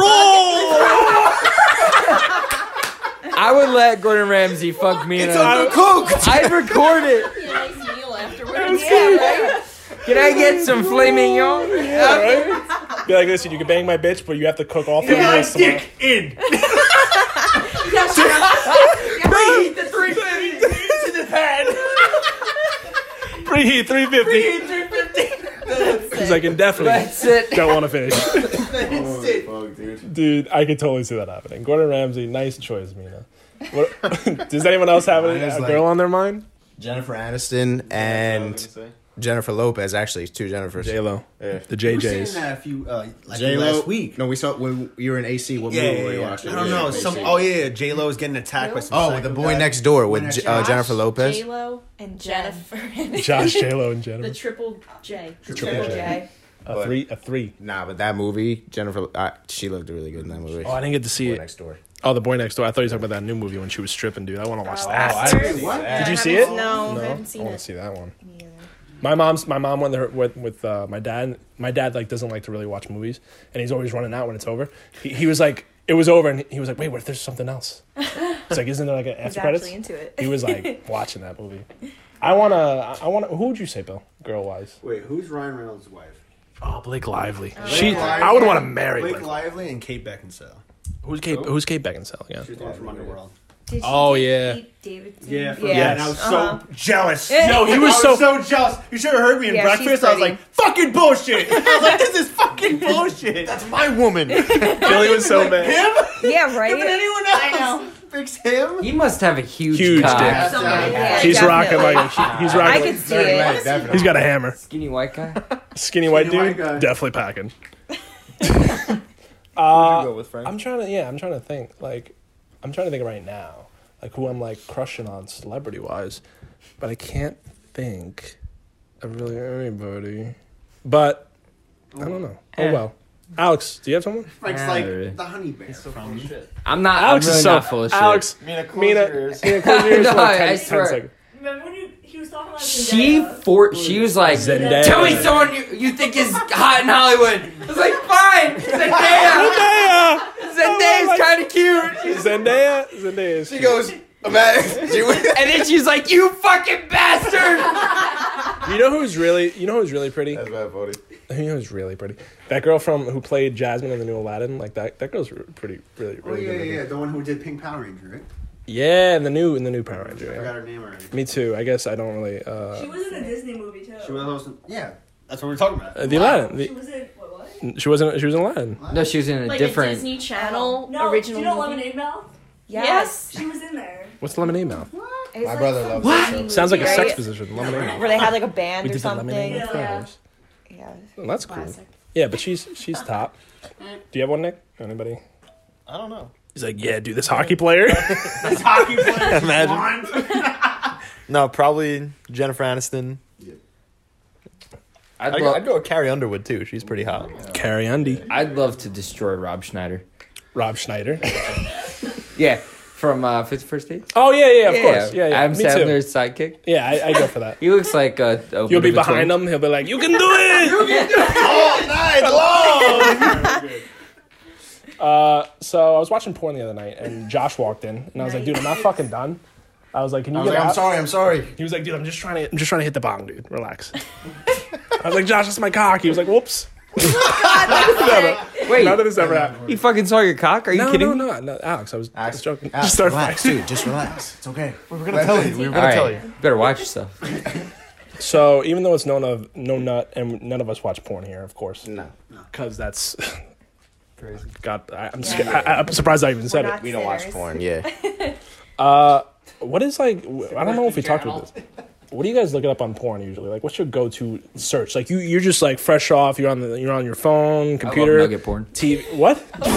roll. I would let Gordon Ramsay fuck Mina. It's undercooked. I'd record it. Be a nice meal afterwards. Can I get some filet mignon? Yeah, right? Be like, listen, you can bang my bitch, but you have to cook all three meals tomorrow. in. Preheat the three fifty to the pan. Preheat three fifty. Preheat three fifty. He's like, indefinitely. That's it. Don't want to finish. Fuck, dude. Dude, I could totally see that happening. Gordon Ramsay, nice choice, Mina. What, does anyone else have a, Mine is a like- girl on their mind? Jennifer Aniston and Jennifer Lopez. Actually, two Jennifers. J Lo, Yeah. the J We were saying Js. that a few uh, like J-Lo. last week. No, we saw when you were in A C. What Yeah, movie yeah, were you yeah. watching? I don't We were know. in Some A C. oh yeah, J Lo is getting attacked by some. Oh, psycho the boy guy. next door with Boy J- Next uh, Door. Jennifer Lopez. J Lo And Jennifer. Josh, J Lo, and The Jennifer. triple J. Triple Triple J. J. A three, a three. Nah, but that movie, Jennifer, uh, she looked really good in that movie. Oh, I didn't get to see Boy it. Next Door. Oh, The Boy Next Door. I thought you were talking about that new movie when she was stripping, dude. I want to watch Oh, that. I didn't see that. Did you I see haven't- it? No, No? I haven't seen I want it. to see that one. Me either. My mom's my mom went there with with uh, my dad. My dad like doesn't like to really watch movies, and he's always running out when it's over. He, he was like, it was over, and he was like, wait, what if there's something else? It's like, isn't there like an He's after credits? actually into it. He was like watching that movie. I wanna, I wanna. Who would you say, Bill? Girl wise? Wait, who's Ryan Reynolds' wife? Oh, Blake Lively. Oh. She, Blake I would Lively. want to marry Blake Blake. Lively and Kate Beckinsale. Who's Kate? Who's Kate Beckinsale again? She's the one from Underworld. Did Oh, she yeah. Pete Davidson? Yeah, from, yeah. Yes. and I was Uh-huh. so jealous. Yo, he was I so. was so jealous. You should have heard me in Yeah, she's breakfast. I was pretty. like, "Fucking bullshit." I was like, "This is fucking bullshit." That's my woman. Billy was so mad. Him? Yeah, right? Did anyone else? I know. Fix him. He must have a huge, Huge cock. dick. Yeah, He's rocking definitely. like a, he's I rocking. could Like, see it. Definitely. he's got a hammer. Skinny white guy. Skinny white Skinny white dude, guy. definitely packing. Who'd Uh, you go with, Frank? I'm trying to, yeah, I'm trying to think. Like, I'm trying to think right now, like who I'm like crushing on celebrity wise, but I can't think of really anybody. But I don't know. Oh Eh. well. Alex, do you have someone? Frank's Yeah, like really. the honey bear. from I'm not. Alex I'm really is so not full of shit. Alex. Mina, close Mina, your ears. Mina, close your ears No, for like I- ten, I ten swear. seconds. Remember when you, he was talking about She Zendaya? for she was like, Zendaya. tell me someone you, you think is hot in Hollywood. I was like, fine, Zendaya. Zendaya's kind of cute. Zendaya, Zendaya is She cute. goes, imagine. She went, And then she's like, you fucking bastard. You know who's really? You know who's really pretty? That's bad, Bodie. You know who's really pretty? That girl from who played Jasmine in the new Aladdin. Like that. That girl's pretty, really, Oh really yeah, good. yeah, yeah. The one who did Pink Power Ranger, right? Yeah, in the new in the new Power Ranger. I Yeah. forgot her name already. Me too. I guess I don't really. Uh, She was in a Disney movie too. She was also, yeah. That's what we're talking about. uh, the Aladdin. She The, was in what? What? she wasn't. She was in Aladdin. No, she was in a Like different. a Disney Channel No, original do you know movie. Lemonade Mouth? Yes. She was in there. What's Lemonade Mouth? It's My like brother some loves Disney that movie, Sounds like a sex right? position. Lemonade Mouth. Where they had like a band We or did the Lemonade something. Mouth Yeah. flowers. Yeah. Well, that's cool. Classic. Yeah, but she's she's top. Do you have one, Nick? Anybody? I don't know. He's like, yeah, dude, this hockey player. This hockey player. Imagine. No, probably Jennifer Aniston. I'd, I'd, lo- I'd go with Carrie Underwood too. She's pretty hot. Carrie Undy. I'd love to destroy Rob Schneider. Rob Schneider. Yeah, from uh, fifty First Dates. Oh yeah, yeah, of course. Yeah, yeah. Adam Me too. Sandler's sidekick. Yeah, I, I go for that. He looks like a. a You'll be bit of a behind twin. him. He'll be like, "You can do it." All night long. Uh, so I was watching porn the other night, and Josh walked in, and I was like, "Dude, I'm not fucking done." I was like, "Can you I was get like, I'm out?" sorry, I'm sorry. He was like, "Dude, I'm just trying to, I'm just trying to hit the bong, dude. Relax." I was like, "Josh, that's my cock." He was like, "Whoops." Wait, None of this ever happened. you fucking saw your cock? Are you No, kidding no, me? no, no, Alex. I was Alex, just joking. Alex, just start relax, fighting. dude. Just relax. It's okay. We were gonna tell you. We were All gonna tell right, you. better watch yourself. So even though it's known of no nut, and none of us watch porn here, of course, No. because that's crazy. God, I, I'm scared. I, I'm surprised I even said We're it. not We don't watch sinners. porn. Yeah. Uh, what is like? I don't know if we talked about this. What do you guys look up on porn usually? Like, what's your go-to search? Like, you you're just like fresh off. You're on the you're on your phone, computer, I love nugget porn. T V. What?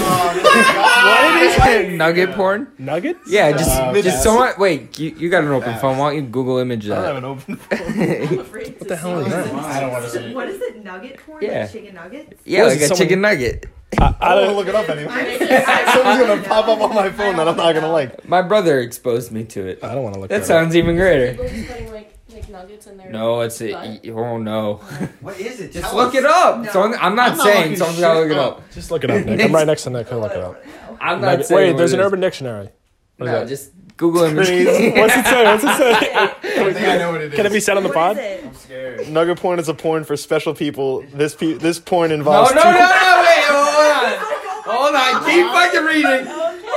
Nugget porn? Nuggets? Yeah, just Uh, just that's- someone. Wait, you, you got an open phone? Why don't you Google image I don't have that? an open. What the hell is that? I don't want to see it. What is it? Nugget porn? Yeah. Like chicken nuggets? Yeah, What like is it, a someone- chicken nugget. I, I I don't don't. want to look it up anymore. Someone's gonna pop up on my phone that I'm not gonna like. My brother exposed me to it. I don't want to look. That that sounds even greater. People just putting like like nuggets in there. No, it's a. Oh no. What is it? Just Tell look us. it up. No. Someone, I'm not I'm not saying looking someone's gotta shit look it up. up. Just look it up, Nick. I'm right next to Nick. He'll look it up. I'm not Nugget- saying. Wait, what there's it an is. Urban Dictionary. What is No, that? just Google image. What's it say? What's it say? I think I know what it is. Can it be said on the What pod? is it? I'm scared. Nugget porn is a porn for special people. This pe- this porn No, involves. no, two- no, no, wait, hold on. Hold on, keep fucking reading.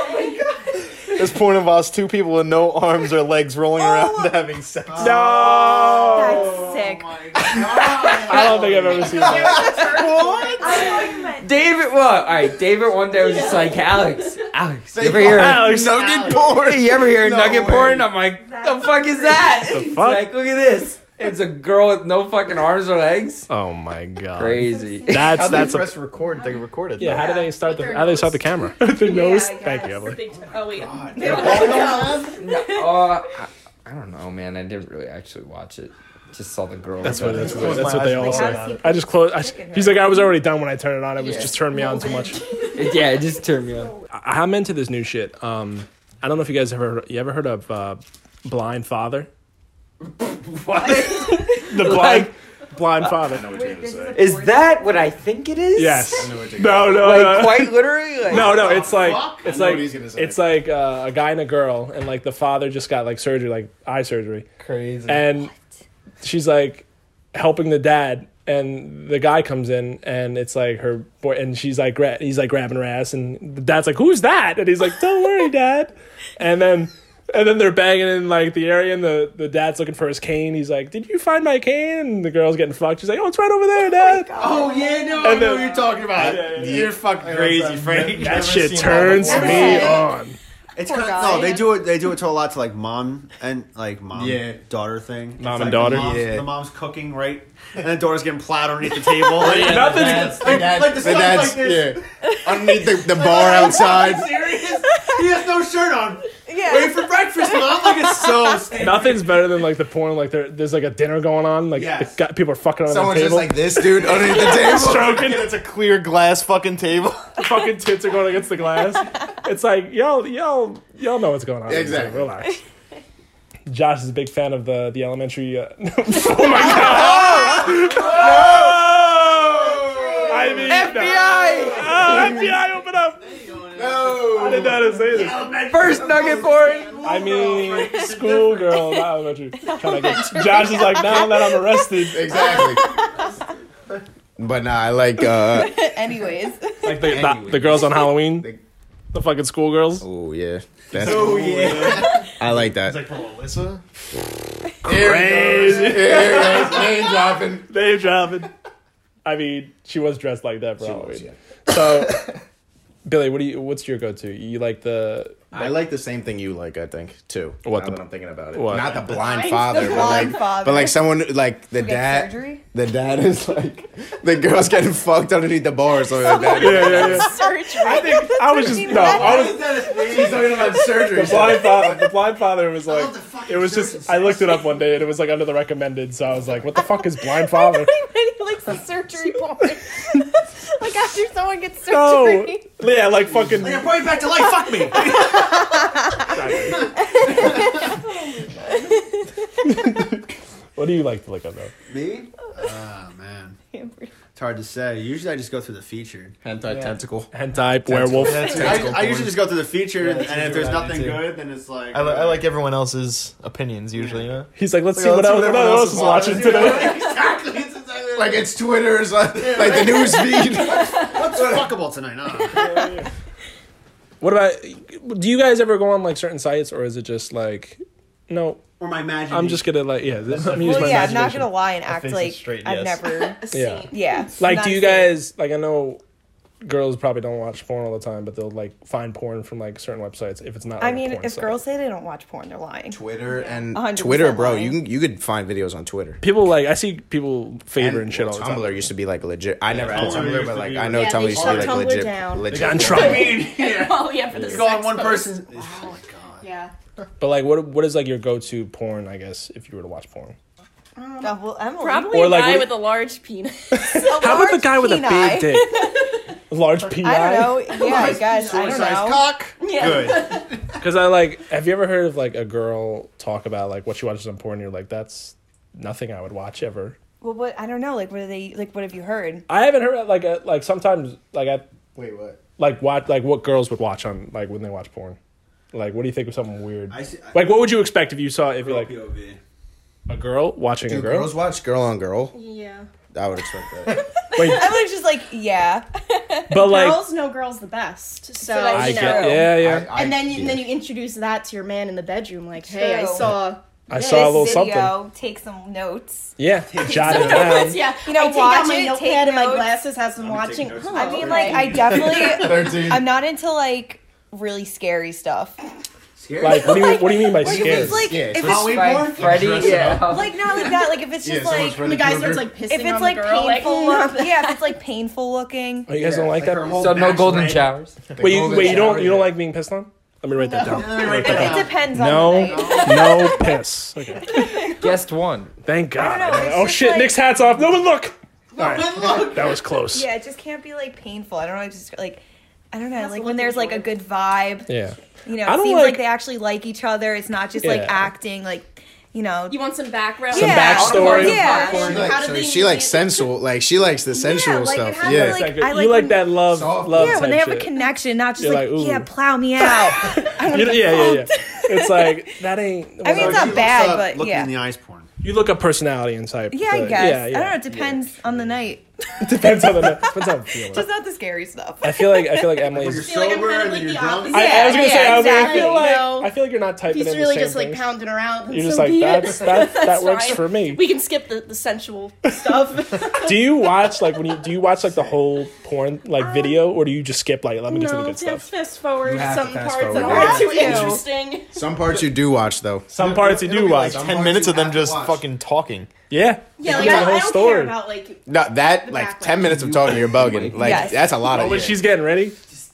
This porn involves two people with no arms or legs rolling around having sex. No. That's sick. I don't think I've ever seen that. I thought you meant David, what? All right, David one day was just like, Alex, Alex, you ever hear Alex, nugget porn? You ever hear No nugget way. porn? I'm like, the fuck is that? The He's fuck? like, look at this. It's a girl with no fucking arms or legs. Oh my god. Crazy. That's How that's they a, press record? They recorded. yeah. that. How do they start the With their how do they start the camera? the nose. I Thank you, guess. Emily. Big- Oh wait. No, uh, I, I don't know, man. I didn't really actually watch it. Just saw the girl. That's with what the- that's what, that's what they all Like, say. how does he I just closed. I, chicken, he's like, I was already done when I turned it on. It was Yeah. just turned me on too much. It- yeah, it just turned me on. I, I'm into this new shit. Um, I don't know if you guys ever you ever heard of uh, Blind Father. What? The blind blind father. Wait, this is a Is porn- that what I think it is? Yes. I know what you're No, no, Like no. quite literally. Like, No, no, it's like fuck? it's I know like what he's gonna say. it's like uh, a guy and a girl, and like the father just got like surgery, like eye surgery, Crazy. and she's like helping the dad, and the guy comes in, and it's like her boy, and she's like gra- he's like grabbing her ass, and the dad's like, "Who's that?" And he's like, "Don't worry, Dad," and then. And then they're banging in like the area, and the, the dad's looking for his cane. He's like, "Did you find my cane?" And the girl's getting fucked. She's like, "Oh, it's right over there, Dad." Oh yeah, no, I And know then- what you're talking about. Yeah, yeah, yeah. You're fucking crazy, Frank. That Never shit seen that turns before. me on. It's Poor kind of, guy. no, they do it. They do it to a lot to like mom and like mom Yeah. daughter thing. Mom It's and like daughter? The mom's, Yeah. the mom's cooking right, and the daughter's getting plowed underneath the table. Like, Yeah, Nothing's- the dad's, the like, dad, like the the son's dad's, like this. yeah, underneath the, the bar outside. Serious? He has no shirt on. Yeah. Waiting for breakfast, mom. Like it's so stupid. Nothing's better than like the porn. Like there, there's like a dinner going on. Like Yes. the guy, people are fucking on Someone's the just table. like this dude underneath the table. Stroking. It's a clear glass fucking table. Fucking tits are going against the glass. It's like y'all, y'all, y'all know what's going on. Exactly. Relax. Josh is a big fan of the the elementary. Uh, oh my god! No! I mean, F B I. No. Oh, F B I, open up! No. didn't know how to say this. First nugget porn. I mean, schoolgirl, not elementary. Trying to get, Josh is like, now that I'm arrested. Exactly. But nah, I like uh Anyways. Like the, the, the girls on Halloween. The fucking schoolgirls. oh yeah. That's Oh yeah. I like that. It's like from Alyssa. Crazy. Yeah, name dropping. Name dropping. I mean, she was dressed like that for She Halloween. was, yeah. So, Billy, what do you? What's your go-to? You like the? I like the same thing you like, I think, too. What now the- that I'm thinking about it. what? Not the blind blind- father, the but blind like father. but like someone like the Who gets dad surgery? the dad is like the girl's getting fucked underneath the bar or something like that. Yeah, yeah, yeah. Surgery. I think I was just no. I was She's talking about surgery. the blind father. The blind father was like. It was just. I looked it up one day and it was like under the recommended. So I was like, "What the fuck is blind father?" He likes the surgery porn. Like after someone gets No. surgery. Yeah, like fucking. Like, I brought you back to life. Fuck me. What do you like to look up though? Me? Oh man, it's hard to say. Usually, I just go through the featured. Hentai tentacle. Hentai werewolf. I, I usually just go through the featured, Yeah, that's and if usually there's what I do nothing too. good, then it's like I, li- I like everyone else's opinions usually, you know. He's like, let's Like, see what let's see else, what what everyone else is watching today. exactly. It's exactly Like it's Twitter, it's like, like the news feed. what's fuckable tonight? No. What about? Do you guys ever go on like certain sites, or is it just like, no? Or my imagination. I'm just gonna like, yeah. This, I'm using Well, my yeah, I'm not imagination. gonna lie and act face is like straight, I've yes. never. Yeah. Yeah. Like, not do you a saint. guys like? I know girls probably don't watch porn all the time, but they'll like find porn from like certain websites if it's not. I like, a mean, porn if site. girls say they don't watch porn, they're lying. Twitter and one hundred percent Twitter, bro. lying. You can you could find videos on Twitter. people like, I see people favor and, shit well, all the time. Tumblr used to be like legit. I never had Tumblr Tumblr, used but to like be I know Yeah, Tumblr they used to be shut like Tumblr legit. down. legit They got in porn. trouble. Oh yeah, for the You go on sex one post. person. Oh my god. Yeah. But like, what what is like your go-to porn? I guess if you were to watch porn. Oh, well, Emily. Probably Or, a like, guy what- with a large penis. How about the guy with a big dick? Large P I. I don't know. Yeah, I guess. I don't know. Cock. Yeah. Good. Because I like, have you ever heard of like a girl talk about like what she watches on porn? And you're like, that's nothing I would watch ever. Well, what I don't know. Like, what are they? Like, what have you heard? I haven't heard like a, like sometimes like I Wait, what? like watch like what girls would watch on like when they watch porn. Like, what do you think of something weird? I see. Like, what would you expect if you saw if you're like P O V. a girl watching Do a girl? girls watch girl on girl? Yeah. I would expect that. Wait, Emily's just like, yeah. but like Girls know girls the best. So, that's I you get, know. yeah, yeah. I- And then you yeah. then you introduce that to your man in the bedroom, like, hey, I True. saw. I this saw a little Video, something. take some notes. Yeah, jot it Sometimes, down. yeah. You know, I take watch out my it, notepad take and my notes. glasses, has them I'm gonna take watching. notes. Oh, I mean, okay. like, I definitely. Thirteen. I'm not into like really scary stuff. Scary. Like, what do you what do you mean by Like, if scared? it's like, Yeah, if so it's Halloween Fred- porn? Freddy, Dress it yeah. like not like that. Like if it's Yeah, just someone's like Freddy the guy Krueger. starts like pissing if it's on like the girl, painful. like, look, yeah, if it's like painful looking. Oh, you guys don't like Like her that? whole So no back's golden red. showers. Wait, you, wait, you don't you don't Yeah. like being pissed on? Let me write that down. Let me write It, that it down. depends on No, the night. no piss. Okay. Guest one. Thank God. I don't know, it's Oh just shit, like- Nick's hat's off. No one look. All right. That was close. Yeah, it just can't be like painful. I don't know. It's just like I don't know. That's Like what when I'm there's like looking a good vibe. Yeah. You know, I it don't seems like- like, they actually like each other. It's not just like Yeah. acting. Like you know. You want some background? Some Yeah. backstory. Yeah. She How likes, did so they she meet? likes sensual, like she likes the sensual like, it stuff. has, Yeah, like, Like, I you like like when- that love, Soft. love yeah, type when they have shit. a connection, not just You're like, like, ooh. yeah, plow me out. You know- yeah, yeah, yeah. It's like that ain't. I mean, it's She not looks bad, up but looking yeah. in the eyes porn. You look up personality and type. Yeah, I but- guess. Yeah, yeah. I don't know. It depends on the night. It depends on the depends on the feeling. Just not the scary stuff. I feel like I feel like You're Emily's. I feel like I'm sober kind of and like then the you're drunk. opposite. I, I was gonna Yeah, say I, was like, I exactly. feel like No. I feel like you're not typing He's in really the same just like things. pounding around. You're so just like be it. that's that that That's works fine. for me. We can skip the, the sensual stuff. Do you watch like when you do you watch like the whole porn like video or do you just skip like let me get to the no, good fast, stuff? fast forward You have to some fast parts that forward. aren't too You have to. interesting. some parts you do watch though. Some parts you do It'll be like watch. ten parts minutes you of them have to just watch. fucking talking. Yeah. Yeah, It's like the I, whole I don't story. care about like No, that like background. ten minutes of talking, you're bugging. Like Yes. that's a lot Oh, of. when Yeah. she's getting ready.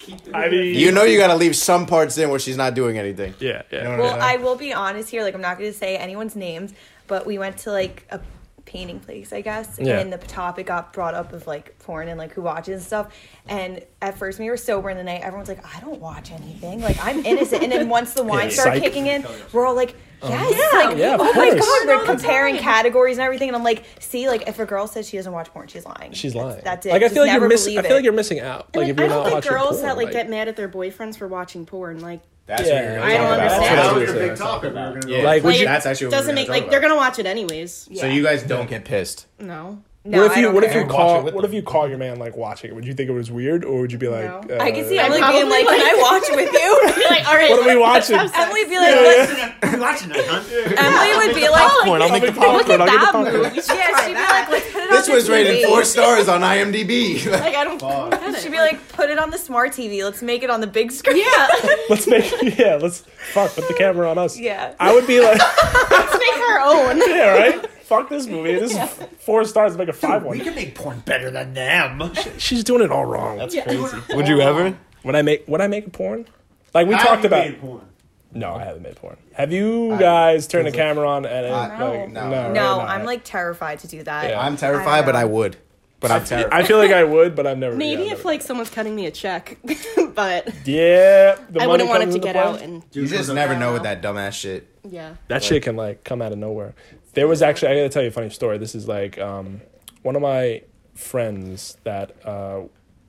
I mean, You know you gotta leave some parts in where she's not doing anything. Yeah, yeah. You know what Well, I mean? I will be honest here. Like, I'm not going to say anyone's names, but we went to like a painting place, I guess. Yeah. And the topic got brought up of like porn and like who watches and stuff. And at first, when we were sober in the night, everyone's like, I don't watch anything. Like, I'm innocent. And then once the wine Yeah, started psych. kicking in, we're all like, yes, yeah. like, Yeah, of oh my course. God, we're All the comparing time. categories and everything. And I'm like, see, like, if a girl says she doesn't watch porn, she's lying. She's That's- lying. That's it. Like I Just feel like never you're missing. I believe feel like it. you're missing out. Like, Like, if I you're don't not think watching girls porn, that like, like, get mad at their boyfriends for watching porn. Like, That's Yeah, what you're gonna I don't talk about. understand. That's That's what what your it big is. topic about. Yeah. Like, would like you? That's actually what doesn't we're make gonna like talk they're about. gonna watch it anyways. So you guys don't get pissed. No. No, what if I you? don't What if care. you Watch call? it with What if you call your man like watching it? Would you think it was weird, or would you be like? No. Uh, I can see I Emily probably being like, can I watch with you? Be like, all right. What are we let's- let's watching? have sex. Emily be like, let's, What are you watching that, huh? Emily would be like, Popcorn, I'll make the Look at popcorn. I'll get the that popcorn. move. You should yeah, try she'd be that. like, let's put it This on was the rated T V. four stars on IMDb. Like I don't. get it. She'd be like, put it on the smart T V. Let's make it on the big screen. yeah. Let's make. Yeah, let's fuck. Put the camera on us. Yeah. I would be like, Let's make our own. yeah, right. Fuck this movie. This is four stars. Make a five We one. can make porn better than them. She's doing it all wrong. That's Yeah. crazy. Would you ever? When I make when I make a porn, like we How talked you about. made porn? No, I haven't made porn. Have you guys turned the was camera on and it, I- like, no. no, right? No, No, I'm like terrified to do that. Yeah. I'm terrified, but I would. But I'm I terrified. feel like I would, but I've never. Maybe yeah, if never. like someone's cutting me a check, but Yeah, the I money wouldn't want it comes to into get play. out and You just never know with that dumbass shit. yeah. That shit can like come out of nowhere. There was actually I gotta tell you a funny story. This is like um, one of my friends that uh,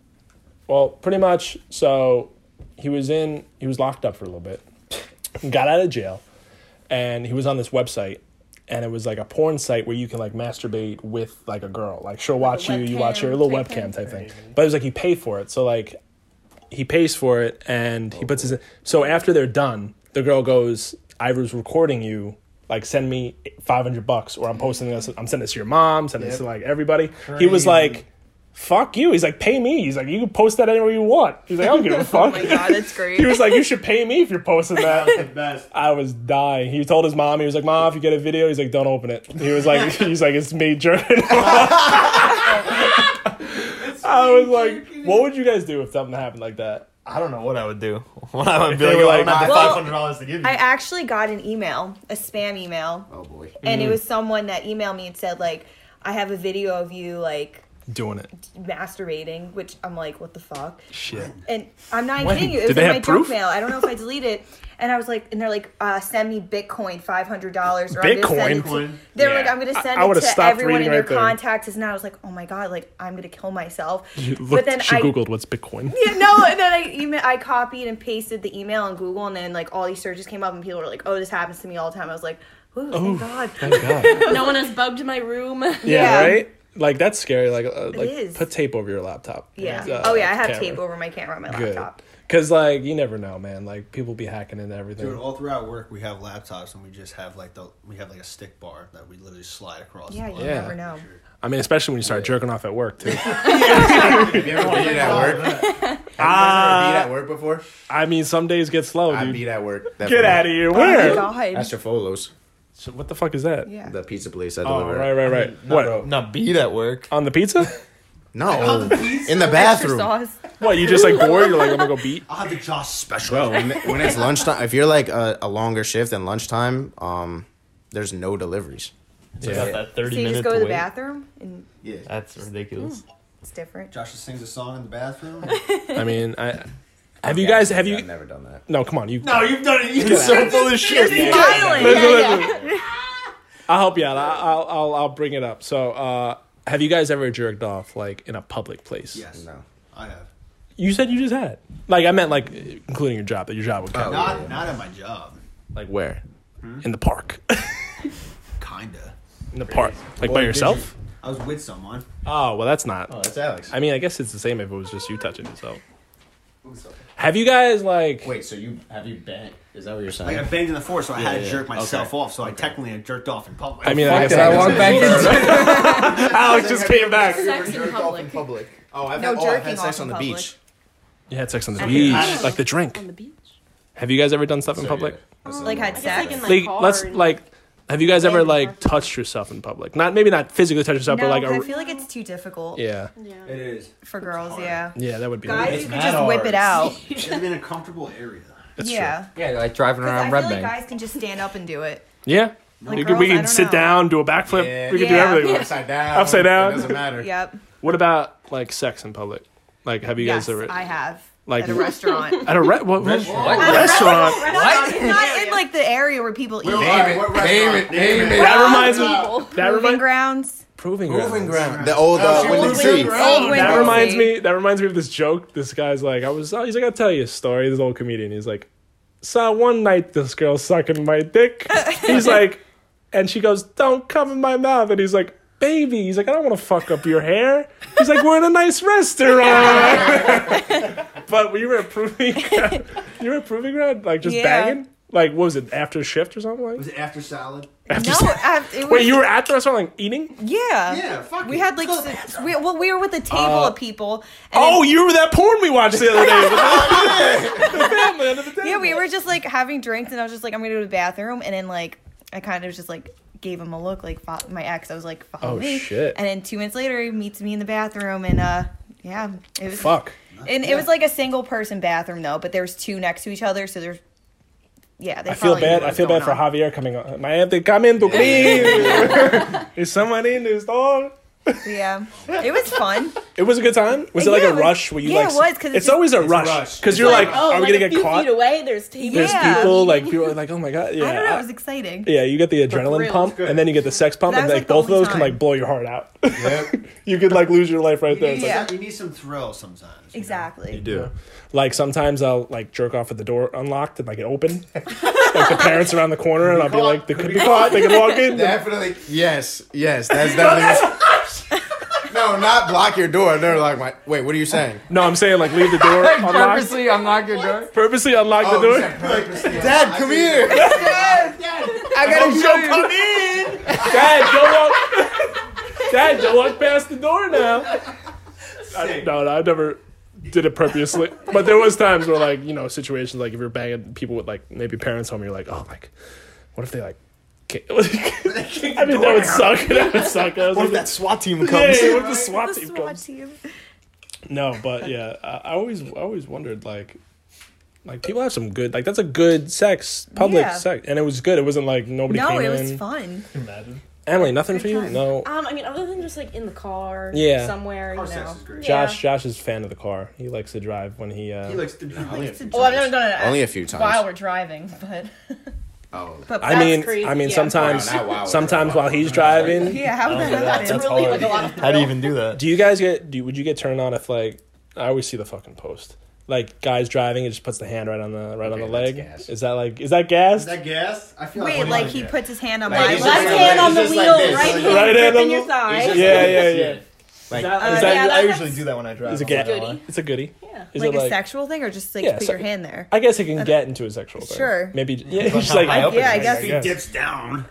well, pretty much. So he was in he was locked up for a little bit, got out of jail, and he was on this website. And it was like a porn site where you can like masturbate with like a girl. Like she'll watch you, you watch her, a little webcam webcam type type thing. But it was like you pay for it. So like he pays for it and he puts his so after they're done, the girl goes, I was recording you, like send me five hundred bucks or I'm posting this, I'm sending this to your mom, sending this to like everybody. He was like, fuck you. He's like, pay me. He's like, you can post that anywhere you want. He's like, I don't give a fuck. Oh my God, that's great. He was like, you should pay me if you're posting that. the best. I was dying. He told his mom, he was like, Mom, if you get a video, he's like, don't open it. He was like, he's like, it's me jerking off. I was like, what would you guys do if something happened like that? I don't know what I would do. I would be they like, were oh, like, I don't have the well, five hundred dollars to give you. I actually got an email, a spam email, Oh boy. and Mm. it was someone that emailed me and said like, I have a video of you like Doing it. masturbating, which I'm like, what the fuck? Shit. And I'm not When? kidding you. It Did was they in have my proof? junk mail. I don't know if I deleted it. And I was like, and they're like, uh, send me Bitcoin, five hundred dollars. Or I'm gonna send it to, Bitcoin? they're Yeah. like, I'm gonna I- send I it would've to stopped everyone in reading your right there. contacts. And I was like, oh my God, like I'm gonna kill myself. She but looked, then she I Googled what's Bitcoin. yeah, no, and then I email, I copied and pasted the email on Google, and then like all these searches came up, and people were like, "Oh, this happens to me all the time." I was like, "Oh, thank God." Thank God. No one has bugged my room. Yeah, Yeah. right? Like, that's scary. Like, uh, like is. put tape over your laptop. Yeah. Uh, oh yeah, I have camera. tape over my camera on my Good. laptop. Because, like, you never know, man. Like, people be hacking into everything. Dude, all throughout work we have laptops and we just have like the we have like a stick bar that we literally slide across. Yeah, the you Yeah. never know. I mean, especially when you start jerking off at work, too. Have you ever beat at work? Have you guys Ah. ever beat at work before? I mean, some days get slow, I dude. beat at work. Get out of here. Oh Where? my God. That's Trifolo's, So what the fuck is that? Yeah. the pizza place I Oh, deliver. right, right, right. not, what? not beat at work. On the pizza? No, in the Extra bathroom. sauce. What, you just, like, bored? You're like, I'm gonna go beat? I'll have the Josh special. Bro, when, when it's lunchtime, if you're like a, a longer shift than lunchtime, um, there's no deliveries. So I got that So thirty you minute just go to the wait. bathroom, and Yeah. That's ridiculous. it's different. Josh just sings a song in the bathroom. I mean, I... Have you guys, have I've you... never done that. No, come on. You. No, you've done it. You're So full of shit. Smiling. Listen, Yeah, listen. yeah. I'll help you out. I- I'll, I'll, I'll bring it up. So, uh, have you guys ever jerked off, like, in a public place? Yes, No. I have. You said you just had. Like, I meant, like, including your job, that your job would count. Not yeah. not at my job. Like, where? In the park. Kinda. In the park. Like, What by did yourself? I was with someone. Oh, well, that's not. Oh, that's Alex. I mean, I guess it's the same if it was just you touching yourself. Have you guys, like... Wait, so you have you banged? Is that what you're saying? Like I banged in the floor, so I had Yeah, to yeah. jerk myself Okay. off. So I technically had jerked off in public. I mean, I guess Did I I walk back into Alex just came back. Sex in public. public. Oh, I've No had, oh, I've jerking had sex off on in the public. beach. You had sex on the At beach. the beach. Like the drink. On the beach. Have you guys ever done stuff in So, public? yeah, that's Like a- had I guess, sex. like, in my Like, car let's, and- like... Have you guys ever, Yeah. like, touched yourself in public? Not Maybe not physically touch yourself, No, but, like... 'cause A, I feel like it's too difficult yeah. Yeah. It is. for girls. hard. Yeah. Yeah, that would be... Guys, It's you can mad just whip it hard. out. You should be in a comfortable area. That's yeah. Yeah, like driving 'Cause I around feel Red like Bank. guys can just stand up and do it. true. Yeah. Like we girls, could, we I could don't sit know. down, do a backflip. Yeah. We could do Yeah. everything. Upside down. Upside down. It doesn't matter. Yep. What about like sex in public? Like, have you Yes, guys ever I have. like At a restaurant. at a re- what, what, What? restaurant? What? Not in like the area where people eat. Name it. Name it. Name it. That reminds me. That Proving reminds grounds. proving Proving grounds. ground. The old uh, Windy City. Old window That reminds seat. me. That reminds me of this joke. This guy's like, I was. Oh, he's like, I'll tell you a story. This old comedian. He's like, saw one night this girl sucking my dick. He's like, and she goes, "Don't come in my mouth." And he's like, "Baby," he's like, "I don't want to fuck up your hair." He's like, "We're in a nice restaurant." But you were approving. You were approving ground, like just Yeah. banging. Like, what was it, after shift or something? Like Was it after salad? after No, shift? I, it was, Wait, you were at the restaurant like eating? Yeah. Yeah, fuck We it. had like Go to the s- bathroom. we, well, we were with a table of people. And Oh, then- you were that porn we watched the other day. The family under the table. yeah, we were just like having drinks, and I was just like, I'm gonna go to the bathroom, and then like I kind of just like gave him a look, like fo- my ex. I was like, follow Oh, me. shit. And then two minutes later, he meets me in the bathroom, and uh, yeah, it was Fuck. And it was like a single person bathroom though, but there was two next to each other, so there's yeah. They I feel probably knew bad. what I was feel bad going for on. Javier coming on. My aunt, come in to please. Is someone in this door? Yeah, it was fun. It was a good time. Was it like Yeah, a it was- rush where you yeah, like? it was, 'cause it's, it's always a It's a rush rush. because It's you're Like, like, oh, are we like gonna a get few caught? feet away, there's tables. There's Yeah. people like people are like, oh my god, yeah. I don't know. I- It was exciting. yeah, you get the adrenaline thrill. pump, and then you get the sex pump, That and was, like like, the both of only those can time. like blow your heart out. Yep. You could like lose your life right there. It's like, Yeah. You need some thrill sometimes. you know? Exactly. do. Like sometimes I'll like jerk off with the door unlocked and like it open. Like the parents around the corner, and I'll be like, they could be caught. They could walk in. Definitely. Yes. Yes. That's definitely. No, not block your door. They're like, my, wait, what are you saying? No, I'm saying like leave the door Like unlocked. purposely unlock your door. Purposely unlock the Oh, you door. said purposely. Dad, come here. I gotta show you. Come in, Dad. Don't walk. Dad, don't walk past the door now. I, no, no, I never did it purposely. But there was times where like you know situations like if you're banging people with like maybe parents home, you're like, oh like, what if they like. Kick? I mean that would suck. That would suck. I was What like, if that SWAT team yeah, comes? yeah, what if the SWAT The team SWAT comes? team. No, but yeah, I, I always, I always wondered like, like people have some good, like that's a good sex, public Yeah. sex, and it was good. It wasn't like nobody No, came it was in. fun. Imagine, Emily, nothing for you? time. No. Um, I mean, other than just like in the car, Yeah. somewhere, Car you sex know. is great. Josh, Yeah. Josh is a fan of the car. He likes to drive when he. Uh, He likes to drive. Oh, I've never done it Only a few times. while we're driving, but Oh. But I That's mean, crazy, I mean, yeah. sometimes, Wow, not wow. sometimes while he's driving. yeah, how did that that's happen? really like a lot of How do you even do that? Do you guys get? Do you, would you get turned on if like? I always see the fucking post. Like guys driving, it just puts the hand right on the right on Okay, the that's leg. gas. Is that like? Is that gas? Is that gas? I feel Wait, like like he puts his hand on Like, my he's left just like- hand on the he's just wheel, like this, right like- hand Right hand gripping on your the- thigh. just- yeah, yeah, yeah. Like, That- Uh, is that- yeah, I that- usually do that when I drive. It's a I'm ga- not gonna goodie. lie. It's a goodie. Yeah. Is like it a like? sexual thing, or just like Yeah, put so- your hand there? I guess it can get into a sexual thing. Sure. Maybe. Yeah. He's just like. High up Yeah, I it is, guess. If he dips down.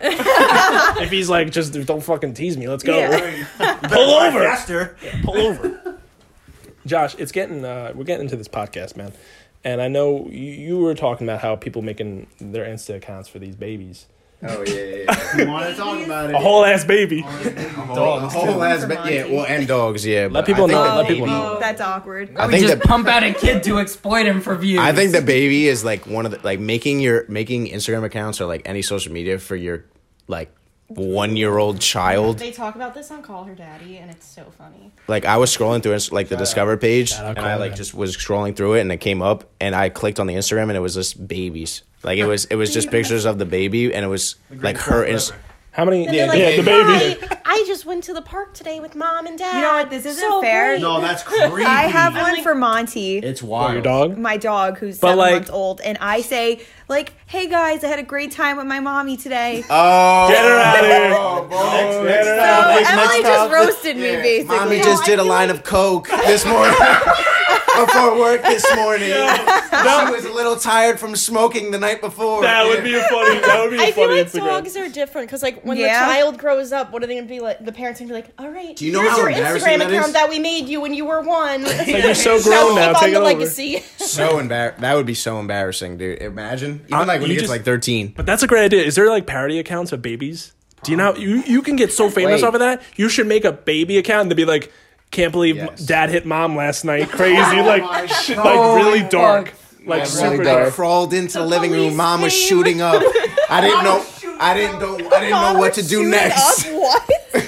If he's like, just don't fucking tease me. Let's go. Yeah. Pull over. Faster. Pull over. Josh, it's getting. Uh, we're getting into this podcast, man. And I know you, you were talking about how people making their Insta accounts for these babies. oh yeah, yeah, yeah. You want to talk about it? A whole ass baby. A whole, a whole ass, For ba- yeah, Monty. well, and dogs, yeah. Let but people I think know, the let people baby- know. That's awkward. I I think just the pump out a kid to exploit him for views. I think the baby is like one of the like making your making Instagram accounts or like any social media for your like one year old child. They talk about this on Call Her Daddy, and it's so funny. Like I was scrolling through Inst- like the Discover page, Shout out and I Colin. like just was scrolling through it, and it came up, and I clicked on the Instagram, and it was just babies. Like it was it was just pictures of the baby, and it was like her. Inst- How many? And Yeah, they're like, yeah, the baby. "Hi, I just went to the park today with mom and dad. You know what? This isn't So fair. great." No, that's creepy. I have I'm one like- for Monty, it's Oh, wild. your dog. my dog, who's But, seven like- months old, and I say like, "Hey guys, I had a great time with my mommy today." Oh, Get her out of here. Oh, bro. Get her So out of here. Emily just roasted me, basically. Mommy No, just I did a feel line like- of coke this morning before work this morning. She was a little tired from smoking the night before. That would be a funny. That would be a I feel funny like Instagram. dogs are different because, like, when Yeah. the child grows up, what are they gonna be like? The parents are gonna be like, "All right, Do you know here's how your embarrassing Instagram that account is? that we made you when you were one. Like you're so grown now. keep Take on it the over. legacy." so embar- That would be so embarrassing, dude. Imagine even Uh, like when you you get just- to like thirteen. But that's a great idea. Is there like parody accounts of babies? Do you know you you can get so famous Wait. off of that? You should make a baby account and be like, "Can't believe Yes. dad hit mom last night." Crazy, like shit, like Holy really dark, fuck. like I super really dark. crawled into the, living room. police Mom was came. shooting up. I didn't know. I didn't know. I didn't know what to do next. What?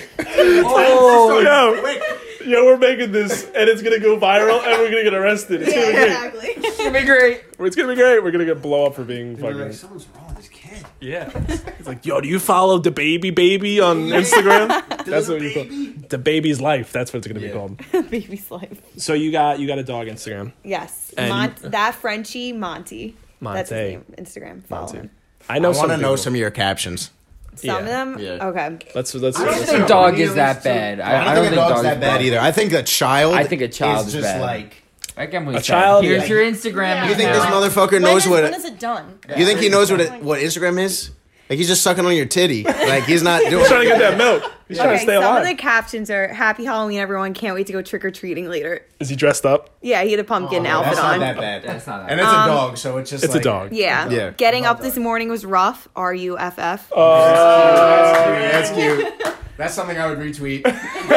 Oh, yo, yo, we're making this, and it's gonna go viral, and we're gonna get arrested. It's gonna be great. Exactly. It's gonna be great. It's gonna be great. We're gonna get blow up for being fucking. Like, someone's wrong with this kid. Yeah. It's like, yo, do you follow the baby baby on Instagram? That's what you call the baby's life. That's what it's gonna be called. Baby's life. So you got you got a dog Instagram. Yes. And Mont- you- that Frenchie Monty. Monte. That's his name. Instagram. Follow Monte. him. I know I some want to know people. some of your captions. Some Yeah. of them? Yeah. Okay. Let's let's. I don't think a dog is that bad. I, I don't think a dog's that bad either. I think a child. I think a child is is just bad. like. I get what A he's child, saying. Here's yeah. your Instagram. You think this account. motherfucker When knows is, what? when It, is it done? you think he knows what it, what Instagram is? Like he's just sucking on your titty. Like he's not doing. He's trying to get that milk. He's trying to Okay, stay some alive. of the captions are Happy Halloween, everyone. Can't wait to go trick or treating later. Is he dressed up? Yeah, he had a pumpkin outfit That's not on. that bad. That's not that And it's Um, a dog, so it's just. It's like, a dog. Yeah. Yeah. Getting up this morning was rough. R U F F. Oh, That's cute. That's cute. That's something I would retweet.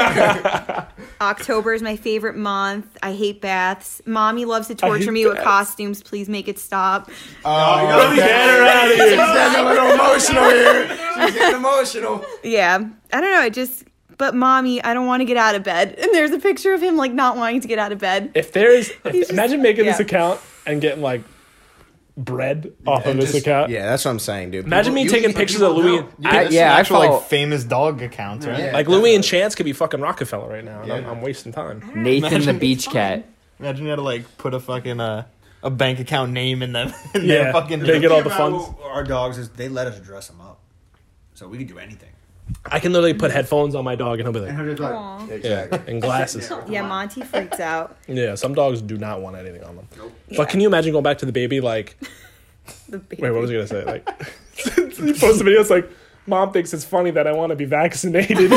October is my favorite month. I hate baths. Mommy loves to torture hate me with baths. costumes. Please make it stop. Oh, get her out of here. She's getting a little emotional here. She's getting emotional. Yeah. I don't know. I just, but mommy, I don't want to get out of bed. And there's a picture of him like not wanting to get out of bed. If there is, if, He's just- imagine making this yeah. account and getting like bread off of And this just- account. Yeah, that's what I'm saying, dude. Imagine me People- taking you- pictures people of Louis. don't. You I- could- yeah, I actual follow- like famous dog accounts, right? Yeah. Like Louis and Chance could be fucking Rockefeller right now. And I'm, Yeah. I'm wasting time. Nathan the beach cat. Imagine you had to like put a fucking uh, a bank account name in them. In Yeah, their fucking they get all the About funds. Our dogs is they let us dress them up, so we can do anything. I can literally put headphones on my dog and he'll be like, Aw. yeah, and glasses. Yeah, Monty freaks out. Yeah, some dogs do not want anything on them. But can you imagine going back to the baby? Like, The baby. wait, what was I gonna say? Like, he posts a video. It's like, mom thinks it's funny that I want to be vaccinated.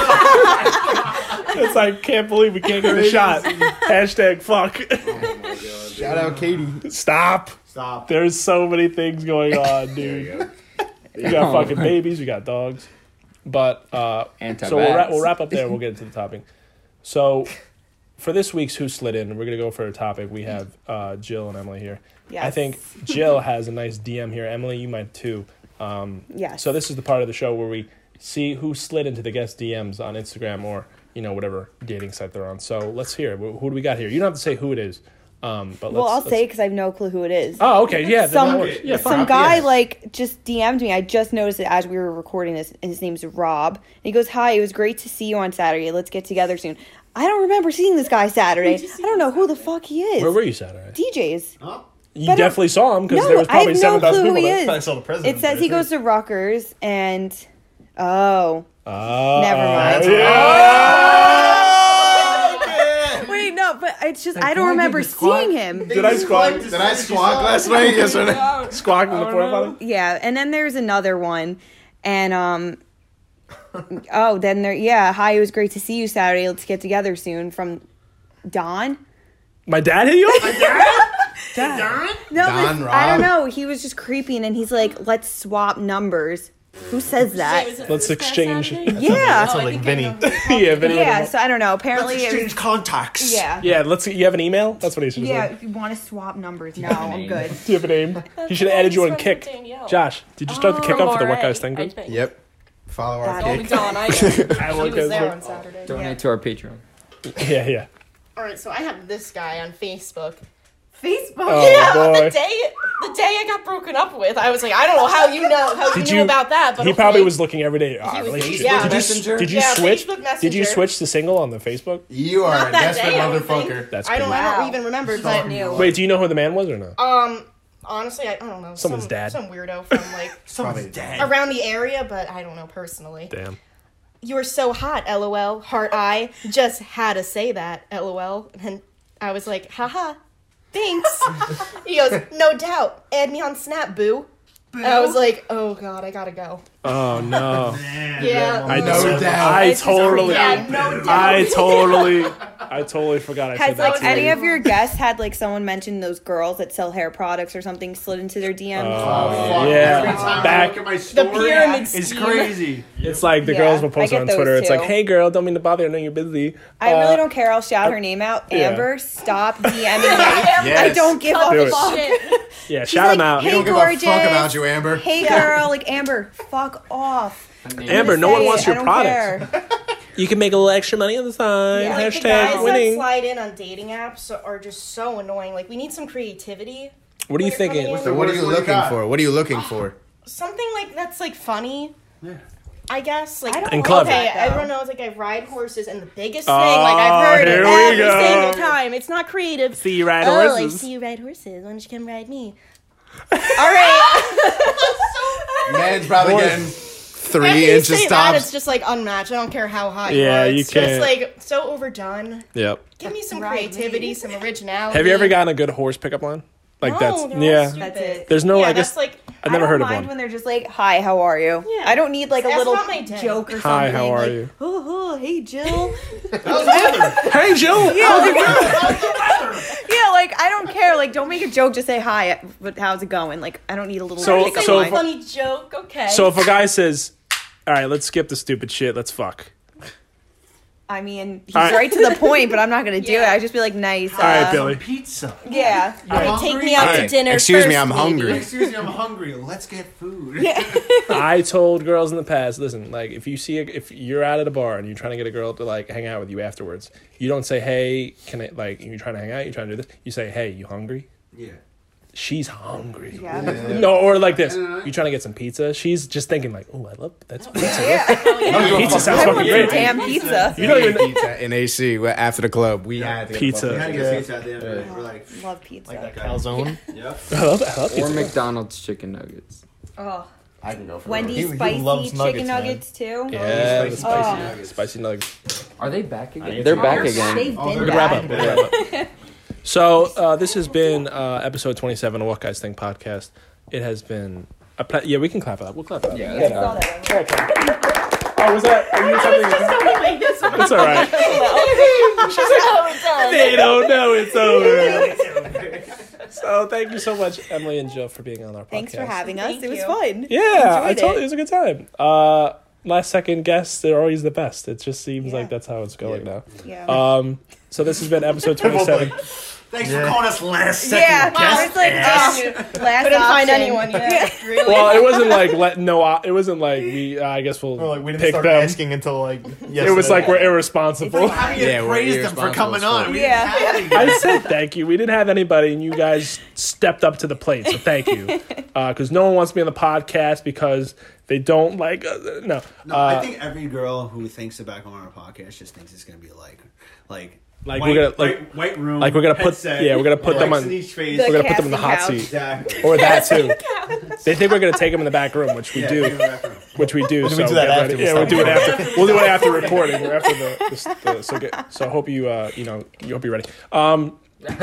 It's like, can't believe we can't get a shot. Hashtag fuck. Shout out Katie. Stop. Stop. There's so many things going on, dude. You got fucking babies, you got dogs. But, uh, so we'll, ra- we'll wrap up there. We'll get into the topic. So, for this week's Who Slid In, we're going to go for a topic. We have uh, Jill and Emily here. Yes. I think Jill has a nice D M here. Emily, you might too. Um, Yes. So, this is the part of the show where we see who slid into the guest D Ms on Instagram or, you know, whatever dating site they're on. So, let's hear it. Who who do we got here? You don't have to say who it is. Um, but let's, Well, I'll let's- say because I have no clue who it is. Oh, okay. Yeah. then that some works. Yeah, fine. some guy like just D M'd me. I just noticed it as we were recording this. And his name's Rob. And he goes, "Hi, it was great to see you on Saturday. Let's get together soon." I don't remember seeing this guy Saturday. I don't know who the fuck he is. Where were you Saturday? D Js. You But, uh, definitely saw him because No, there was I probably have no seven thousand clue who people he there. is. I saw the president. It says he goes to Rutgers and oh, Oh, Never mind. yeah. wait, no, but it's just I don't remember seeing him. Did I squawk? Did I squawk last night? Yes or no? Squawk in the porta potty? Yeah, and then there's another one, and um, oh, then there, yeah, hi, it was great to see you Saturday. Let's get together soon. From Don. My dad hit you? No, Don but I don't Rob? know. He was just creepy, and then he's like, "Let's swap numbers." Who says that? Let's exchange. Yeah, Sounds like Vinny. yeah, Vinny. yeah. So I don't know. Apparently, it was, Exchange contacts. yeah, Yeah, let's. You have an email? That's what he should yeah. say. If you want to swap numbers, no, I'm good. Do you have a name? He should have added you on Kick. Josh, did you start the Kick up for the What Guys Thing group? Yep. Follow our That- kick. Dawn, I, I she like was there that. on Saturday. Donate to our Patreon. Yeah, yeah. All right, so I have this guy on Facebook. Facebook. Oh, yeah, boy. the day the day I got broken up with, I was like, I don't know how you know how Did you knew you- about that, but He okay. probably was looking every day. Ah, He was- relationship. yeah. Did you, Messenger? did you Yeah, switch? Facebook Did you Messenger. switch to single on the Facebook? You are Not a that desperate day, I don't motherfucker. think. That's I don't, cool. I Wow. don't even remember, but New. Wait, do you know who the man was or no? um, honestly, I, I don't know. Someone's some, dad. some weirdo from like Someone's dead. around the area, but I don't know personally. Damn. You were so hot, lol. Heart eye. Just had to say that, lol. And I was like, haha, thanks. He goes, no doubt. Add me on Snap, boo. And I was like, oh god, I gotta go. Oh no. Yeah. I No know. doubt. I It's just totally. yeah, no doubt. I totally. I totally forgot I said Has that. like to you. any of your guests had like someone mention those girls that sell hair products or something slid into their D Ms? Oh, yeah. Back. The pyramid scheme. It's crazy. It's like the Yeah, girls will I post get on those Twitter. It's too. like, hey girl, don't mean to bother. I know you're busy. I Uh, really don't care. I'll shout her name out. yeah. Amber, stop DMing me. I Yes. don't give Do a it. fuck. Shit. Yeah, She's shout like, him out. hey, Don't give gorgeous. a fuck about you, Amber. Hey girl, like Amber, fuck fuck off. Amber, no one Say wants it, your I don't product. care. You can make a little extra money on the side. Yeah, like the Hashtag guys that winning. slide in on dating apps are just so annoying. Like we need some creativity. What are you when you're coming thinking? in. So what are you What do you looking got? for? What are you looking for? Something like that's like funny. Yeah. I guess like I don't And clever. okay, that, though. everyone knows like I ride horses, and the biggest Oh, thing like I've heard here it we every go. single time. It's not creative. See you ride oh, I horses. see you ride horses. Why don't you come ride me? All right. Man's probably Boy. getting After three you inches say that, it's tops. just like unmatched. I don't care how hot Yeah, you are. you It's can't. just like so overdone. Yep. Give me some Ride creativity, me. some originality. Have you ever gotten a good horse pickup line? Like No, that's they're all yeah. stupid. That's it. There's no. yeah, I guess that's like I've never I don't heard of mind one. when they're just like, "Hi, how are you?" Yeah. I don't need like a That's little not my day. joke or something. Hi, how are like, you? Oh, oh, hey, Jill. Hey, Jill. yeah, like, yeah, like I don't care. Like, don't make a joke. Just say hi. But how's it going? Like, I don't need a little So- pickup so a if- line. funny joke. Okay. So if a guy says, "All right, let's skip the stupid shit. Let's fuck." I mean, he's All right. right to the point, but I'm not gonna do Yeah. it. I just be like, nice. All right, uh, Billy. Pizza. Yeah. Okay, take me out All to right. dinner. Excuse me, first, I'm maybe. hungry. Excuse me, I'm hungry. Let's get food. I told girls in the past, listen, like if you see a, if you're out at a bar and you're trying to get a girl to like hang out with you afterwards, you don't say, "Hey, can I like you're trying to hang out, you're trying to do this." You say, "Hey, you hungry?" Yeah. She's hungry. Yeah. No, or like this. You trying to get some pizza? She's just thinking like, "Oh, I love that's pizza." Yeah. Pizza sounds I fucking want some great. damn pizza. You don't even Pizza in A C after the club. We had to get Pizza. We buffalo. had to get pizza at the end of it. We're like, Love pizza. like that guy. Calzone. Yep. I love, I love Or pizza. McDonald's chicken nuggets. Oh, I can go for Wendy's He- he spicy loves chicken nuggets, man. nuggets too. Yeah, the Oh. spicy nuggets. Spicy nuggets. Are they back again? need They're some back nuggets. again. They've Oh, been they're We'll wrap up. bad. We'll wrap up. So uh, this has been uh, episode twenty-seven of What Guys Think podcast. It has been a ple- yeah. We can clap it up. We'll clap it up. Yeah, Yeah. that's Oh, was that? Are you something? It's all right. They don't know it's over. So thank you so much, Emily and Jill, for being on our podcast. Thanks for having us. Thank it was you. fun. Yeah, I Enjoyed told it. you it was a good time. Uh, last second guests, they're always the best. It just seems Yeah. like that's how it's going now. Yeah. Um, so this has been episode twenty-seven. Thanks Yeah. for calling us last second. yeah. guest. It's like oh, last Couldn't find option. anyone. Yeah. Really. Well, it wasn't like let no. op- It wasn't like we. Uh, I guess we'll Well, like we didn't pick start them. asking until like yesterday. It was like we're irresponsible. How do you Yeah, we're praise them for irresponsible coming as fuck. on? We Yeah. didn't have any. I said thank you. We didn't have anybody, and you guys stepped up to the plate. So thank you, because no one wants to be on the podcast because they don't like. Uh, no, No, uh, I think every girl who thinks about going on a podcast just thinks it's gonna be like, like, Like white, we're gonna- like- white, white room, like we're gonna put- headset, yeah, we're gonna put them lights on- in each face. The we're gonna put them in the hot casting couch. seat, Exactly. or that too. They think we're gonna take them in the back room, which we Yeah, do. we're gonna wrap it up. Which we do. We'll do so that get after ready. we Yeah, we'll stop do it recording. after. We'll do it after recording. Or after the, the, the so get. So I hope you uh you know you hope you're ready. Um,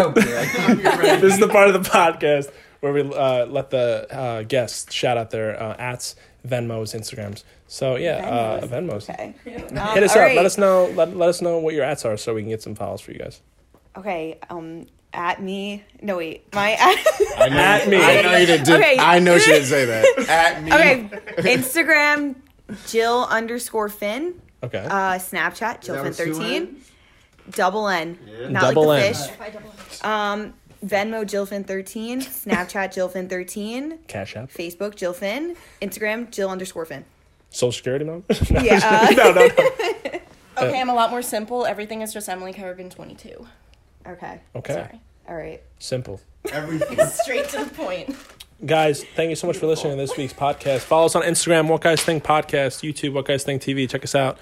Okay. this is the part of the podcast where we uh, let the uh, guests shout out their uh, ats, Venmos, Instagrams. So yeah, uh, Venmos. Okay. Hit Um, us all up. right. Let us know. Let, let us know what your ats are so we can get some follows for you guys. Okay. Um. At me. No wait. My. I know, At me. I know you didn't. did- Okay. I know she didn't say that. At me. okay. Instagram. Jill underscore Finn. Okay. Uh. Snapchat. Jill that Finn with two thirteen. Double N. Not Double like the N. fish. Um. Venmo Jill Finn thirteen. Snapchat Jill Finn thirteen. Cash app. Facebook Jill Finn. Instagram Jill underscore Finn. Social security number. Yeah. Uh, no, no, no. Okay, I'm a lot more simple. Everything is just Emily Kerrigan twenty-two. okay. Okay. Sorry. All right. Simple. Everything. Straight to the point. Guys, thank you so much for listening to this week's podcast. Follow us on Instagram, What Guys Think Podcast, YouTube, What Guys Think T V. Check us out.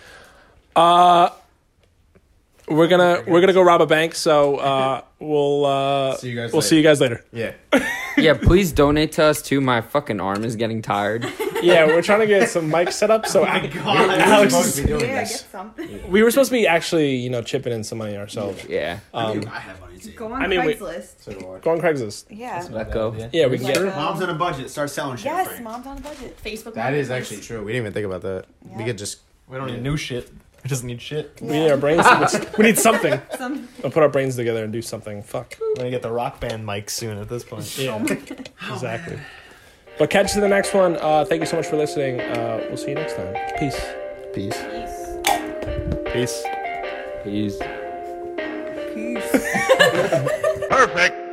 Uh, we're gonna we're gonna go rob a bank, so uh, we'll uh, See you guys we'll later. see you guys later. Yeah. Yeah, please donate to us too. My fucking arm is getting tired. Yeah, we're trying to get some mics set up. So I, Alex, supposed to be doing Yeah, this. get something. we were supposed to be actually you know chipping in some money ourselves. Yeah. Um, I have money too. Go on I mean, we- Craigslist. go on Craigslist. Yeah. Let go. Yeah, we can get. Mom's on a budget. Start selling shit. Yes, Frank. mom's on a budget. Facebook. That is Marketplace. actually true. We didn't even think about that. We Yeah. could just. We don't need new shit. We just need shit. We need our brains. we need something. Some. We'll put our brains together and do something. Fuck. We're gonna get the rock band mic soon at this point. Yeah. Exactly. But catch you to the next one. Uh, thank you so much for listening. Uh, we'll see you next time. Peace. Peace. Peace. Peace. Peace. Perfect.